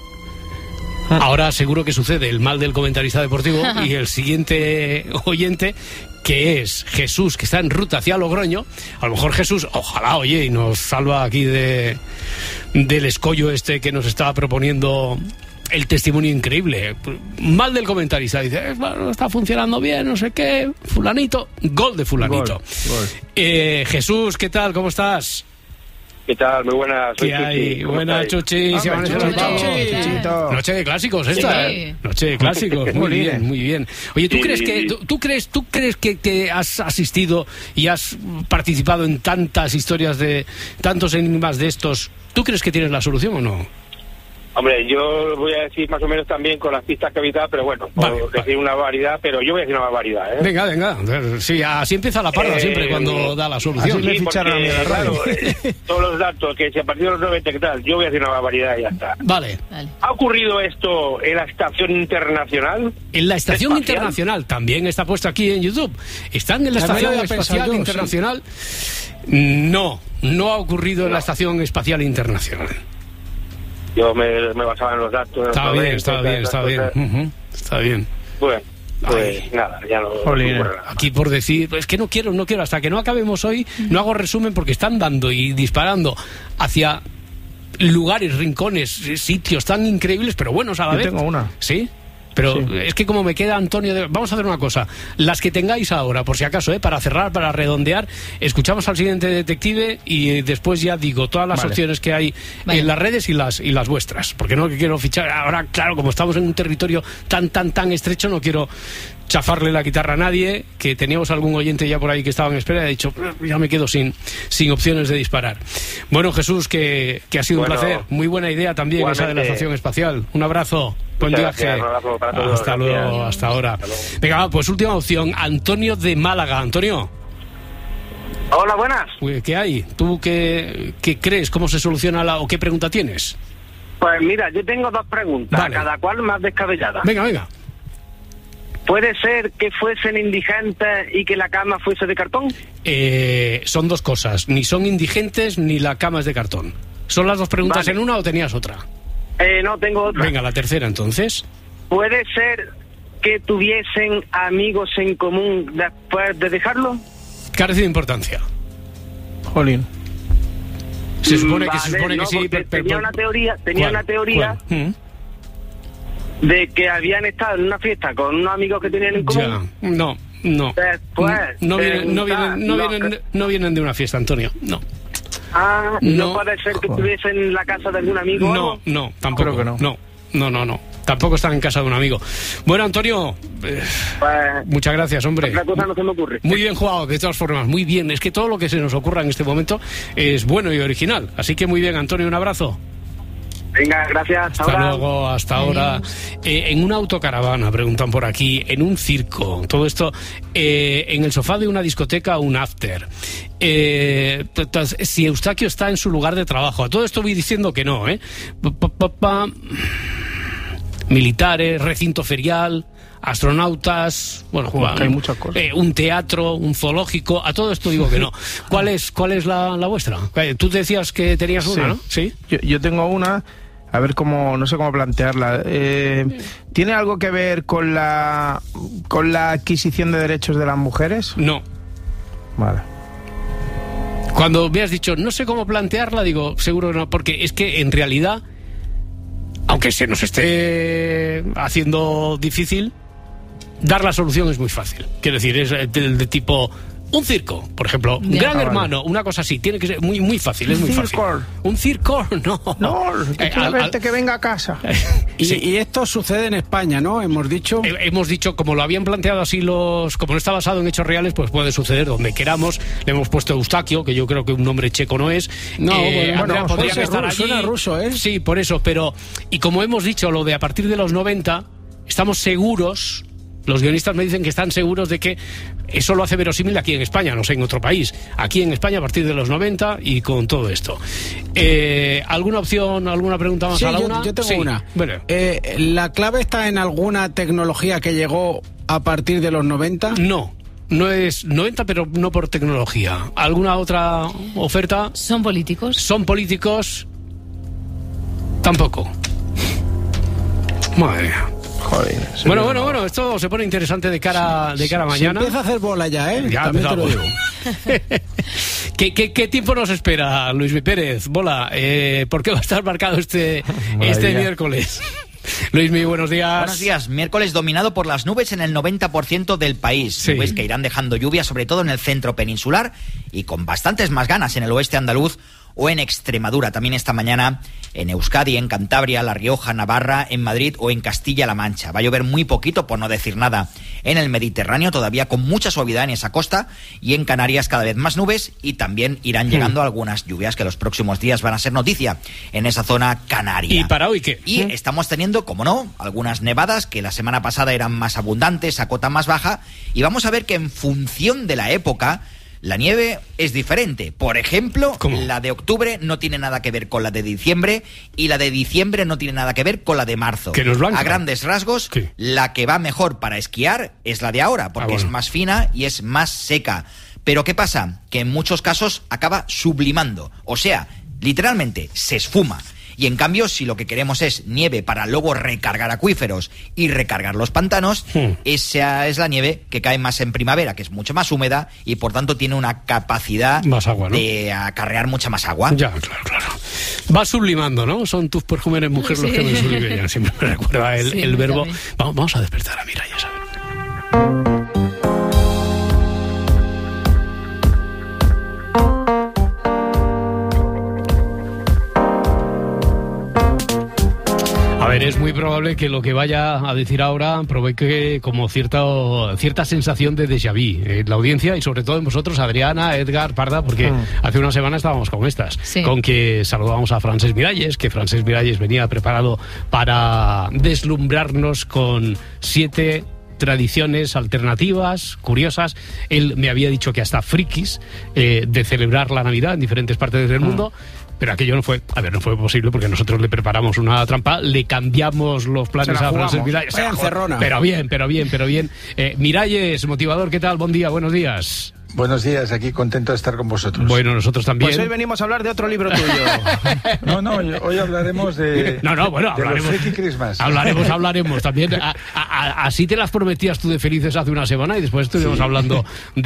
Speaker 3: Ahora seguro que sucede el mal del comentarista deportivo y el siguiente oyente, que es Jesús, que está en ruta hacia Logroño. A lo mejor Jesús, ojalá, oye, y nos salva aquí de del escollo este que nos estaba proponiendo el testimonio increíble. Mal del comentarista, dice, bueno, está funcionando bien, no sé qué, fulanito, gol de fulanito. Gol, gol. Eh, Jesús, ¿qué tal? ¿Cómo estás?
Speaker 7: ¿Qué tal? Muy buenas.
Speaker 3: ¿Qué hay? Buenas, Chuchi. Ah, Chuchi, Chuchi. Noche de clásicos esta, sí. ¿eh? Noche de clásicos. Muy bien, muy bien. Oye, ¿tú sí, crees que tú, tú crees tú crees que, que has asistido y has participado en tantas historias de tantos enigmas de estos? ¿Tú crees que tienes la solución o no?
Speaker 7: Hombre, yo voy a decir más o menos también con las pistas que habitaba, pero bueno, vale, por decir vale. una variedad, pero yo voy a decir una barbaridad, ¿eh?
Speaker 3: Venga, venga, sí, así empieza la parda eh, siempre cuando da la solución.
Speaker 7: Así sí, porque, claro, eh, todos los datos, que si a partir de los noventa, ¿qué tal? Yo voy a decir una barbaridad y ya está.
Speaker 3: Vale.
Speaker 7: ¿Ha ocurrido esto en la Estación Internacional?
Speaker 3: En la Estación Espacial. Internacional, también está puesto aquí en YouTube. ¿Están en la Estación Espacial yo, Internacional? Sí. No, no ha ocurrido no. en la Estación Espacial Internacional.
Speaker 7: Yo me, me basaba en los datos.
Speaker 3: Está bien, está bien, está bien. Uh-huh. Está bien.
Speaker 7: Bueno, pues Ay. nada, ya no.
Speaker 3: Jolín, aquí por decir, es que no quiero, no quiero, hasta que no acabemos hoy, no hago resumen porque están dando y disparando hacia lugares, rincones, sitios tan increíbles, pero buenos a la
Speaker 18: Yo
Speaker 3: vez.
Speaker 18: Tengo una.
Speaker 3: ¿Sí? Pero sí. es que como me queda Antonio... De... Vamos a hacer una cosa. Las que tengáis ahora, por si acaso, ¿eh? para cerrar, para redondear, escuchamos al siguiente detective y después ya digo todas las vale. opciones que hay vale. en las redes y las y las vuestras. Porque no quiero fichar... Ahora, claro, como estamos en un territorio tan, tan, tan estrecho, no quiero chafarle la guitarra a nadie, que teníamos algún oyente ya por ahí que estaba en espera y ha dicho, ya me quedo sin, sin opciones de disparar. Bueno, Jesús, que, que ha sido bueno, un placer. Muy buena idea también igualmente. Esa de la Estación Espacial. Un abrazo. Buen viaje. Hasta luego, hasta ahora. Hasta luego. Venga, pues última opción. Antonio de Málaga. Antonio.
Speaker 7: Hola, buenas.
Speaker 3: ¿Qué hay? ¿Tú qué, qué crees? ¿Cómo se soluciona la o qué pregunta tienes?
Speaker 7: Pues mira, yo tengo dos preguntas, vale. cada cual más descabellada.
Speaker 3: Venga, venga.
Speaker 7: ¿Puede ser que fuesen indigentes y que la cama fuese de cartón?
Speaker 3: Eh, son dos cosas. Ni son indigentes ni la cama es de cartón. ¿Son las dos preguntas vale. en una o tenías otra?
Speaker 7: Eh, no, tengo otra.
Speaker 3: Venga, la tercera entonces.
Speaker 7: ¿Puede ser que tuviesen amigos en común después de dejarlo?
Speaker 3: Carece de importancia.
Speaker 18: Jolín.
Speaker 3: Se supone
Speaker 7: vale,
Speaker 3: que se supone
Speaker 7: no,
Speaker 3: que sí.
Speaker 7: Pero, tenía pero, una teoría, tenía ¿cuál? una teoría
Speaker 3: ¿Mm?
Speaker 7: de que habían estado en una fiesta con unos amigos que tenían en común.
Speaker 3: Ya, no, no.
Speaker 7: Después,
Speaker 3: no, vienen, no, vienen, no, vienen, que... no vienen de una fiesta, Antonio, no.
Speaker 7: Ah, no, no puede ser que estuviesen en la casa de algún amigo.
Speaker 3: No, no, tampoco. Que no. no, no, no, no. Tampoco están en casa de un amigo. Bueno, Antonio, eh, pues, muchas gracias, hombre.
Speaker 7: Otra cosa no se me ocurre.
Speaker 3: Muy bien jugado, de todas formas, muy bien. Es que todo lo que se nos ocurra en este momento es bueno y original. Así que muy bien, Antonio, un abrazo.
Speaker 7: Venga, gracias. Hasta,
Speaker 3: hasta
Speaker 7: ahora.
Speaker 3: luego, hasta ahora. Eh, en una autocaravana, preguntan por aquí, en un circo, todo esto, eh, en el sofá de una discoteca, un after. Eh, si Eustaquio está en su lugar de trabajo. A todo esto voy diciendo que no, ¿eh? Pa, pa, pa. Militares, recinto ferial, astronautas, bueno,
Speaker 18: Joder, hay muchas cosas.
Speaker 3: Eh, un teatro, un zoológico, a todo esto digo que no. ¿Cuál es, cuál es la, la vuestra? Tú decías que tenías una, sí. ¿no? Sí.
Speaker 18: Yo, yo tengo una, a ver cómo, no sé cómo plantearla. Eh, ¿Tiene algo que ver con la, con la adquisición de derechos de las mujeres?
Speaker 3: No.
Speaker 18: Vale.
Speaker 3: Cuando me has dicho, no sé cómo plantearla, digo, seguro no, porque es que en realidad, aunque se nos esté haciendo difícil, dar la solución es muy fácil. Quiero decir, es de, de tipo... Un circo, por ejemplo, un gran hermano, una cosa así, tiene que ser muy muy fácil, es muy fácil. Un circo, no.
Speaker 18: No, que
Speaker 3: Eh,
Speaker 18: quiero
Speaker 3: al-
Speaker 18: verte
Speaker 3: al-
Speaker 18: que venga a casa.
Speaker 2: Y,
Speaker 3: Sí.
Speaker 2: y esto sucede en España, ¿no? Hemos dicho...
Speaker 3: He- Hemos dicho, como lo habían planteado así los... Como no está basado en hechos reales, pues puede suceder donde queramos. Le hemos puesto Eustaquio, que yo creo que un nombre checo no es.
Speaker 2: No,
Speaker 3: Eh,
Speaker 2: bueno,
Speaker 3: Andrea,
Speaker 2: bueno,
Speaker 3: podrían
Speaker 2: suena
Speaker 3: estar
Speaker 2: ru-
Speaker 3: allí.
Speaker 2: suena ruso, ¿eh?
Speaker 3: Sí, por eso, pero... Y como hemos dicho, lo de a partir de los noventa, estamos seguros... Los guionistas me dicen que están seguros de que eso lo hace verosímil aquí en España, no sé, en otro país. Aquí en España a partir de los noventa y con todo esto. Eh, ¿Alguna opción, alguna pregunta más
Speaker 2: Sí,
Speaker 3: a la
Speaker 2: yo,
Speaker 3: una?
Speaker 2: yo tengo
Speaker 3: Sí.
Speaker 2: una.
Speaker 3: Bueno.
Speaker 2: Eh, ¿La clave está en alguna tecnología que llegó a partir de los noventa?
Speaker 3: No. No es noventa, pero no por tecnología. ¿Alguna otra oferta?
Speaker 19: ¿Son políticos?
Speaker 3: ¿Son políticos? Tampoco. Madre mía.
Speaker 18: Joder.
Speaker 3: Bueno, bueno, bueno, esto se pone interesante de cara, de cara a mañana.
Speaker 2: Se empieza a hacer bola ya, ¿eh?
Speaker 3: Ya
Speaker 2: También te lo digo.
Speaker 3: empezamos. ¿Qué, qué, qué tiempo nos espera, Luis Mi Pérez? Bola, eh, ¿por qué va a estar marcado este, este miércoles? Luismi, buenos días.
Speaker 9: Buenos días. Miércoles dominado por las nubes en el noventa por ciento del país.
Speaker 3: Sí.
Speaker 9: Nubes que irán dejando lluvia, sobre todo en el centro peninsular y con bastantes más ganas en el oeste andaluz o en Extremadura. También esta mañana en Euskadi, en Cantabria, La Rioja, Navarra, en Madrid o en Castilla-La Mancha. Va a llover muy poquito, por no decir nada, en el Mediterráneo, todavía con mucha suavidad en esa costa, y en Canarias cada vez más nubes, y también irán llegando
Speaker 3: Hmm.
Speaker 9: algunas lluvias que los próximos días van a ser noticia en esa zona canaria.
Speaker 3: ¿Y para hoy qué?
Speaker 9: Y estamos teniendo, como no, algunas nevadas que la semana pasada eran más abundantes, a cota más baja, y vamos a ver que en función de la época, la nieve es diferente. Por ejemplo,
Speaker 3: ¿Cómo?
Speaker 9: la de octubre no tiene nada que ver con la de diciembre y la de diciembre no tiene nada que ver con la de marzo.
Speaker 3: Que no es blanca.
Speaker 9: A grandes rasgos,
Speaker 3: ¿Qué?
Speaker 9: la que va mejor para esquiar es la de ahora, porque
Speaker 3: Ah, bueno.
Speaker 9: es más fina y es más seca. Pero ¿qué pasa? Que en muchos casos acaba sublimando. O sea, literalmente se esfuma. Y en cambio, si lo que queremos es nieve para luego recargar acuíferos y recargar los pantanos,
Speaker 3: Hmm.
Speaker 9: esa es la nieve que cae más en primavera, que es mucho más húmeda y por tanto tiene una capacidad
Speaker 3: Más agua, ¿no?
Speaker 9: de acarrear mucha más agua.
Speaker 3: Ya, claro, claro. Va sublimando, ¿no? Son tus perfumes mujer los
Speaker 19: Sí.
Speaker 3: que me subliman. Siempre me recuerda el,
Speaker 19: Sí,
Speaker 3: el verbo.
Speaker 19: también.
Speaker 3: Vamos, vamos a despertar a Mireia, ¿sabes? A ver, es muy probable que lo que vaya a decir ahora provoque como cierta, cierta sensación de déjà vu en la audiencia y sobre todo en vosotros, Adriana, Edgar, Parda, porque
Speaker 18: Mm.
Speaker 3: hace una semana estábamos con estas,
Speaker 19: Sí.
Speaker 3: con que saludamos a Francesc Miralles, que Francesc Miralles venía preparado para deslumbrarnos con siete tradiciones alternativas, curiosas. Él me había dicho que hasta frikis eh, de celebrar la Navidad en diferentes partes del mundo. Pero aquello no fue, a ver, no fue posible porque nosotros le preparamos una trampa, le cambiamos los planes
Speaker 18: Se la
Speaker 3: a Francesc
Speaker 18: jugamos.
Speaker 3: Miralles.
Speaker 2: Vaya encerrona.
Speaker 3: Pero bien, pero bien, pero bien. Eh, Miralles, motivador, ¿qué tal? Buen día, buenos días.
Speaker 11: Buenos días, aquí contento de estar con vosotros.
Speaker 3: Bueno, nosotros también.
Speaker 18: Pues hoy venimos a hablar de otro libro tuyo.
Speaker 11: No, no, hoy, hoy hablaremos de,
Speaker 3: No, no, bueno,
Speaker 11: de los
Speaker 3: hablaremos.
Speaker 11: Freaky Christmas.
Speaker 3: Hablaremos, hablaremos también. A- a- a- así te las prometías tú de felices hace una semana y después estuvimos
Speaker 11: Sí.
Speaker 3: hablando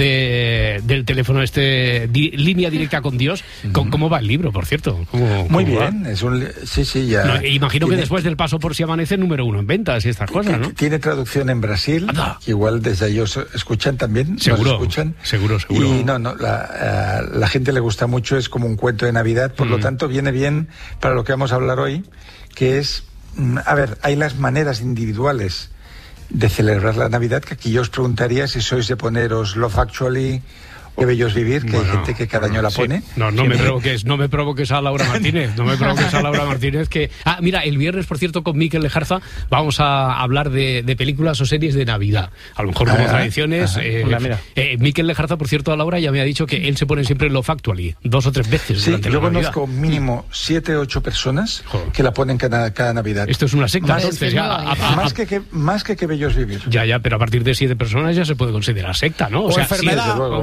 Speaker 3: de, del teléfono este, di- línea directa con Dios. ¿Cómo, cómo va el libro, por cierto? ¿Cómo-
Speaker 11: Muy
Speaker 3: cómo va?
Speaker 11: bien, es un, li- sí, sí, ya.
Speaker 3: No, imagino que
Speaker 11: tiene-
Speaker 3: después del paso por Si Amanece, número uno en ventas y estas cosas, ¿no?
Speaker 11: Tiene traducción en Brasil,
Speaker 3: Anda.
Speaker 11: que igual desde ahí os escuchan también. nos
Speaker 3: Seguro,
Speaker 11: escuchan.
Speaker 3: seguro, seguro.
Speaker 11: Y no, no, la, eh, la gente le gusta mucho, es como un cuento de Navidad, por lo
Speaker 3: Mm.
Speaker 11: tanto viene bien para lo que vamos a hablar hoy, que es, mm, a ver, hay las maneras individuales de celebrar la Navidad, que aquí yo os preguntaría si sois de poneros Love Actually o Qué bello es vivir, que
Speaker 3: Bueno,
Speaker 11: hay gente que cada año la
Speaker 3: sí.
Speaker 11: pone.
Speaker 3: No, no me provoques, no me provoques a Laura Martínez, no me provoques a Laura Martínez que... Ah, mira, el viernes, por cierto, con Mikel Lejarza vamos a hablar de, de películas o series de Navidad. A lo mejor como
Speaker 11: Ah,
Speaker 3: tradiciones.
Speaker 11: ajá.
Speaker 3: Eh,
Speaker 11: Mira, mira.
Speaker 3: eh, Mikel Lejarza, por cierto, a Laura ya me ha dicho que él se pone siempre Love Actually, dos o tres veces
Speaker 11: Sí,
Speaker 3: durante
Speaker 11: yo
Speaker 3: la Navidad.
Speaker 11: conozco mínimo siete o ocho personas que la ponen cada, cada Navidad.
Speaker 3: Esto es una secta,
Speaker 11: Más,
Speaker 3: entonces, ya, a- a-
Speaker 11: más, que, que, más que qué bello es vivir.
Speaker 3: Ya, ya, pero a partir de siete personas ya se puede considerar secta, ¿no?
Speaker 11: O enfermedad.
Speaker 3: sí,
Speaker 11: Desde luego.
Speaker 3: o enfer-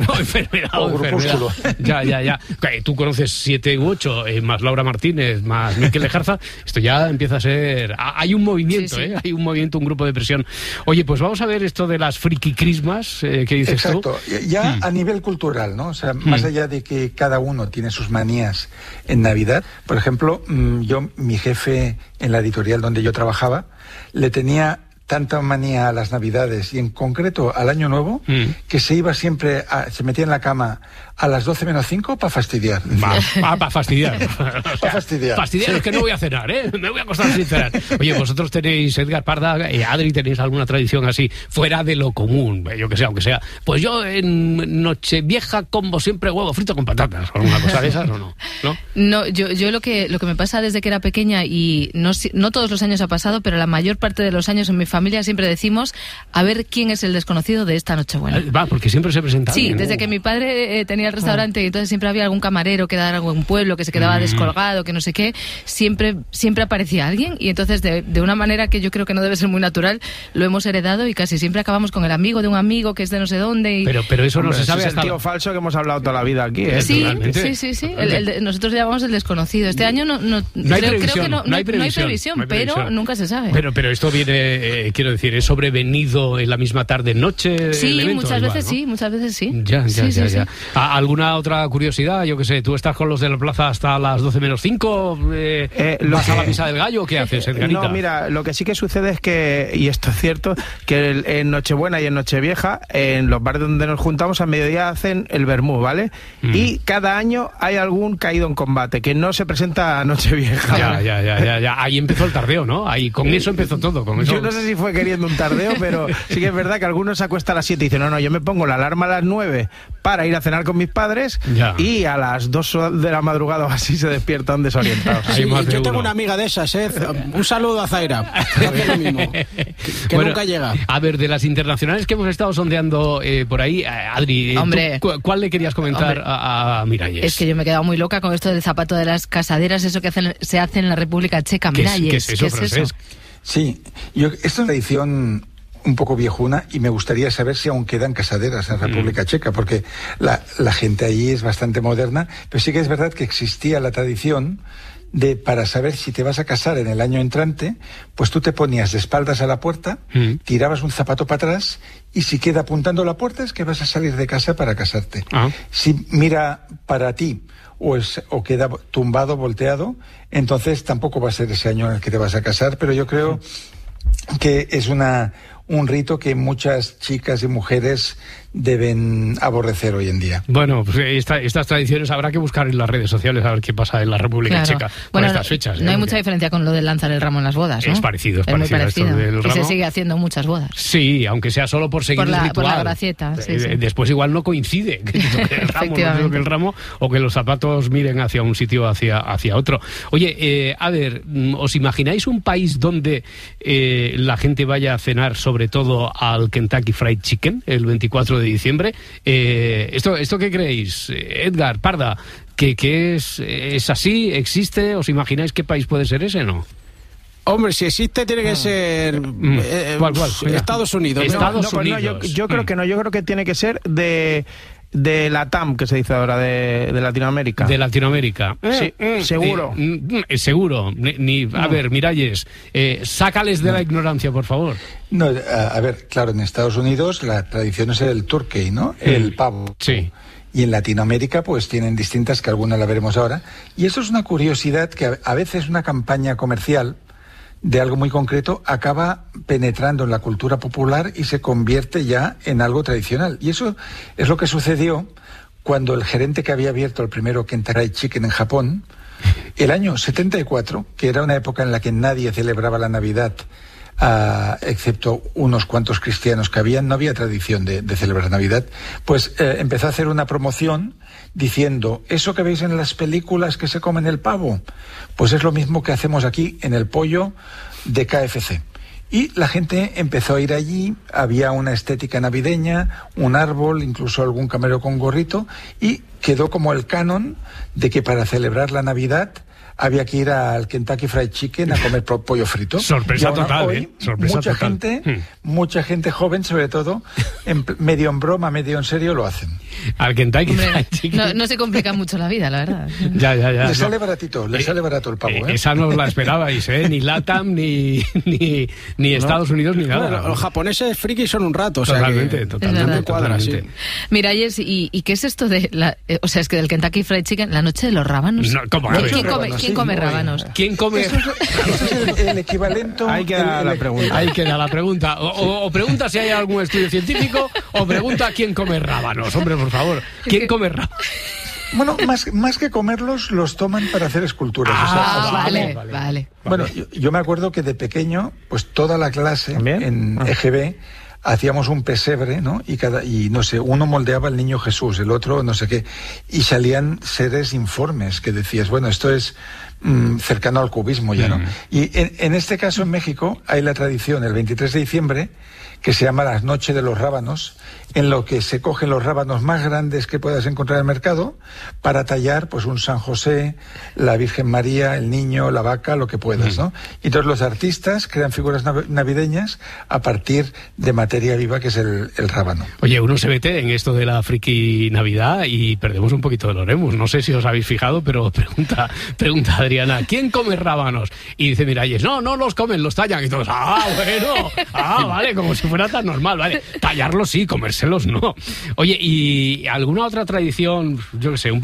Speaker 3: enfermedad
Speaker 11: o,
Speaker 3: o
Speaker 11: grupúsculo.
Speaker 3: enfermedad. Ya, ya, ya. Tú conoces siete u ocho, eh, más Laura Martínez, más Miquel Lejarza. Esto ya empieza a ser... Hay un movimiento, sí, sí. ¿eh? Hay un movimiento, un grupo de presión. Oye, pues vamos a ver esto de las friki crismas, eh, ¿qué dices
Speaker 11: Exacto.
Speaker 3: tú?
Speaker 11: Ya
Speaker 3: mm.
Speaker 11: a nivel cultural, ¿no? O sea, mm. más allá de que cada uno tiene sus manías en Navidad. Por ejemplo, yo, mi jefe en la editorial donde yo trabajaba, le tenía tanta manía a las Navidades y en concreto al Año Nuevo, mm. que se iba siempre, a, se metía en la cama a las doce menos cinco para fastidiar.
Speaker 3: Va, para fastidiar.
Speaker 11: Para fastidiar.
Speaker 3: Fastidiar
Speaker 11: sí.
Speaker 3: Es que no voy a cenar, ¿eh? Me voy a acostar sin cenar. Oye, vosotros tenéis, Edgar Parda, eh, Adri, tenéis alguna tradición así, fuera de lo común, yo que sé, aunque sea. Pues yo en Nochevieja como siempre huevo frito con patatas, alguna cosa de esas o no. No,
Speaker 19: no yo, yo lo que lo que me pasa desde que era pequeña, y no, no todos los años ha pasado, pero la mayor parte de los años en mi familia siempre decimos a ver quién es el desconocido de esta Nochebuena.
Speaker 3: Va, porque siempre se presenta.
Speaker 19: Sí,
Speaker 3: alguien,
Speaker 19: desde
Speaker 3: ¿no?
Speaker 19: que mi padre eh, tenía el restaurante, ah. y entonces siempre había algún camarero que daba algo en pueblo, que se quedaba mm. descolgado, que no sé qué, siempre siempre aparecía alguien, y entonces de, de una manera que yo creo que no debe ser muy natural, lo hemos heredado y casi siempre acabamos con el amigo de un amigo que es de no sé dónde. Y...
Speaker 3: Pero, pero eso
Speaker 18: Hombre,
Speaker 3: no se sabe
Speaker 18: es
Speaker 3: hasta...
Speaker 18: el tío falso que hemos hablado toda la vida aquí, ¿eh?
Speaker 19: Sí, sí, sí, sí. El, el de, nosotros le llamamos el desconocido. Este año no, no,
Speaker 3: no hay
Speaker 19: creo,
Speaker 3: previsión,
Speaker 19: creo que no,
Speaker 3: no, hay previsión,
Speaker 19: no hay previsión,
Speaker 3: no hay previsión,
Speaker 19: pero nunca se sabe.
Speaker 3: Pero, pero esto viene, eh, quiero decir, es sobrevenido en la misma tarde-noche.
Speaker 19: Sí,
Speaker 3: evento,
Speaker 19: muchas
Speaker 3: igual,
Speaker 19: veces
Speaker 3: ¿no?
Speaker 19: sí, muchas veces sí.
Speaker 3: Ya, ya,
Speaker 19: sí,
Speaker 3: ya,
Speaker 19: sí,
Speaker 3: ya.
Speaker 19: sí.
Speaker 3: ¿Alguna otra curiosidad? Yo qué sé, ¿tú estás con los de la plaza hasta las doce menos cinco? Eh,
Speaker 18: eh,
Speaker 3: ¿Vas
Speaker 18: que...
Speaker 3: a la misa del gallo o qué haces, Edgarita?
Speaker 18: No, mira, lo que sí que sucede es que, y esto es cierto, que el, en Nochebuena y en Nochevieja, en los bares donde nos juntamos, a mediodía hacen el vermú, ¿vale? Mm. Y cada año hay algún caído en combate, que no se presenta a Nochevieja.
Speaker 3: Ya, ya, ya, ya, ya. Ahí empezó el tardeo, ¿no? Ahí con eso empezó todo. Con eso...
Speaker 18: Yo no sé si fue queriendo un tardeo, pero sí que es verdad que algunos se acuestan a las siete y dicen, no, no, yo me pongo la alarma a las nueve para ir a cenar con mis padres, ya. y a las dos de la madrugada o así se despiertan desorientados.
Speaker 2: Sí, yo de tengo una amiga de esas, ¿eh? Un saludo a Zaira. Lo mismo, que, que bueno, nunca llega.
Speaker 3: A ver, de las internacionales que hemos estado sondeando eh, por ahí, Adri,
Speaker 19: Hombre,
Speaker 3: ¿tú, ¿cuál le querías comentar a, a Miralles?
Speaker 19: Es que yo me he quedado muy loca con esto del zapato de las casaderas, eso que hacen, se hace en la República Checa. Miralles,
Speaker 3: ¿qué es, qué es eso,
Speaker 19: ¿qué es eso?
Speaker 11: Sí, yo, esta es una edición un poco viejuna y me gustaría saber si aún quedan casaderas en República mm. Checa, porque la, la gente allí es bastante moderna, pero sí que es verdad que existía la tradición de, para saber si te vas a casar en el año entrante, pues tú te ponías de espaldas a la puerta, mm. tirabas un zapato para atrás y si queda apuntando la puerta es que vas a salir de casa para casarte. Ah. Si mira para ti o, es, o queda tumbado, volteado, entonces tampoco va a ser ese año en el que te vas a casar, pero yo creo que es una... un rito que muchas chicas y mujeres deben aborrecer hoy en día.
Speaker 3: Bueno, pues esta, estas tradiciones habrá que buscar en las redes sociales a ver qué pasa en la República
Speaker 19: claro.
Speaker 3: Checa con
Speaker 19: bueno,
Speaker 3: estas fechas.
Speaker 19: No
Speaker 3: ¿eh?
Speaker 19: hay
Speaker 3: Porque...
Speaker 19: mucha diferencia con lo de lanzar el ramo en las bodas, ¿no?
Speaker 3: Es parecido, es,
Speaker 19: es
Speaker 3: parecido.
Speaker 19: Muy parecido.
Speaker 3: Esto del ramo.
Speaker 19: Y se sigue haciendo muchas bodas.
Speaker 3: Sí, aunque sea solo por seguir
Speaker 19: por la,
Speaker 3: el ritual.
Speaker 19: Por la gracieta, sí,
Speaker 3: eh,
Speaker 19: sí.
Speaker 3: Después igual no coincide que el ramo, no que el ramo o que los zapatos miren hacia un sitio o hacia, hacia otro. Oye, eh, a ver, ¿os imagináis un país donde eh, la gente vaya a cenar sobre todo al Kentucky Fried Chicken el veinticuatro de diciembre? Eh, ¿esto, ¿Esto qué creéis? Edgar, Parda, ¿que, que es, es así? ¿Existe? ¿Os imagináis qué país puede ser ese, no?
Speaker 2: Hombre, si existe tiene que ser
Speaker 3: mm.
Speaker 2: eh,
Speaker 3: ¿Cuál, cuál?
Speaker 2: Estados Unidos.
Speaker 18: No,
Speaker 3: Estados
Speaker 18: no, pues
Speaker 3: Unidos.
Speaker 18: No, yo, yo creo mm. que no, yo creo que tiene que ser de... de la T A M, que se dice ahora, de, de Latinoamérica.
Speaker 3: De Latinoamérica.
Speaker 18: Sí, eh, seguro.
Speaker 3: Eh, eh, seguro. Ni, ni, a no. ver, Miralles, eh, sácales de no. la ignorancia, por favor.
Speaker 11: No, a, a ver, claro, en Estados Unidos la tradición es el turkey, ¿no? Mm. El pavo.
Speaker 3: Sí.
Speaker 11: Y en Latinoamérica pues tienen distintas, que alguna la veremos ahora. Y eso es una curiosidad que a, a veces una campaña comercial de algo muy concreto acaba penetrando en la cultura popular y se convierte ya en algo tradicional. Y eso es lo que sucedió cuando el gerente que había abierto el primero Kentucky Fried Chicken en Japón, el año setenta y cuatro, que era una época en la que nadie celebraba la Navidad, uh, excepto unos cuantos cristianos que habían, no había tradición de, de celebrar Navidad, pues eh, empezó a hacer una promoción diciendo, eso que veis en las películas que se comen el pavo, pues es lo mismo que hacemos aquí en el pollo de K F C. Y la gente empezó a ir allí, había una estética navideña, un árbol, incluso algún camarero con gorrito, y quedó como el canon de que para celebrar la Navidad había que ir al Kentucky Fried Chicken a comer pollo frito.
Speaker 3: Sorpresa
Speaker 11: ahora,
Speaker 3: total,
Speaker 11: hoy,
Speaker 3: ¿eh? Sorpresa
Speaker 11: mucha
Speaker 3: total.
Speaker 11: gente,
Speaker 3: hmm.
Speaker 11: mucha gente joven, sobre todo, en, medio en broma, medio en serio, lo hacen.
Speaker 3: Al Kentucky
Speaker 19: Hombre,
Speaker 3: Fried Chicken.
Speaker 19: no, no se complica mucho la vida, la verdad.
Speaker 3: Ya, ya, ya.
Speaker 11: Le
Speaker 3: no.
Speaker 11: sale baratito, le
Speaker 3: Eh,
Speaker 11: sale barato el pavo, ¿eh?
Speaker 3: Esa no os la esperabais, ¿eh? Ni LATAM, ni, ni, ni Estados Unidos, ni nada.
Speaker 2: Bueno, los japoneses frikis son un rato, o sea
Speaker 3: Totalmente,
Speaker 2: que
Speaker 3: totalmente,
Speaker 2: no cuadra,
Speaker 3: totalmente.
Speaker 2: sí.
Speaker 19: Miralles, ¿y, ¿y qué es esto de la, eh, o sea, es que del Kentucky Fried Chicken, la noche de los rábanos?
Speaker 3: No, ¿cómo?
Speaker 19: ¿Quién,
Speaker 3: A ver.
Speaker 19: quién come,
Speaker 11: Rábanos,
Speaker 19: ¿quién
Speaker 11: sí,
Speaker 19: come
Speaker 11: muy
Speaker 19: rábanos?
Speaker 3: ¿Quién come?
Speaker 11: Eso es, eso es el, el equivalente...
Speaker 18: Ahí queda
Speaker 11: el-
Speaker 18: la
Speaker 11: el-
Speaker 18: pregunta.
Speaker 3: Ahí queda la pregunta. O, o- o pregunta si hay algún estudio científico, o pregunta quién come rábanos. Hombre, por favor. ¿Quién come rábanos?
Speaker 11: Bueno, más, más que comerlos, los toman para hacer esculturas. o sea,
Speaker 19: Ah,
Speaker 11: así
Speaker 19: vale,
Speaker 11: como-
Speaker 19: vale.
Speaker 11: Bueno, yo, yo me acuerdo que de pequeño, pues toda la clase
Speaker 18: ¿También?
Speaker 11: en
Speaker 18: Ah.
Speaker 11: E G B hacíamos un pesebre, ¿no? Y cada y no sé, uno moldeaba al niño Jesús, el otro no sé qué, y salían seres informes que decías, bueno, esto es mm, cercano al cubismo ya, ¿no?
Speaker 3: Mm.
Speaker 11: Y en, en este caso en México hay la tradición el veintitrés de diciembre que se llama la Noche de los Rábanos, en lo que se cogen los rábanos más grandes que puedas encontrar en el mercado para tallar pues un San José, la Virgen María, el niño, la vaca, lo que puedas, ¿no? Y entonces los artistas crean figuras nav- navideñas a partir de materia viva que es el, el rábano.
Speaker 3: Oye, uno se mete en esto de la friki Navidad y perdemos un poquito del Oremus. No sé si os habéis fijado, pero pregunta, pregunta Adriana, ¿quién come rábanos? Y dice Miralles, no, no los comen, los tallan. Y todos, ah, bueno, ah, vale, como si fuera tan normal, vale. Tallarlos sí, comérselos no. Oye, ¿y alguna otra tradición, yo qué sé, un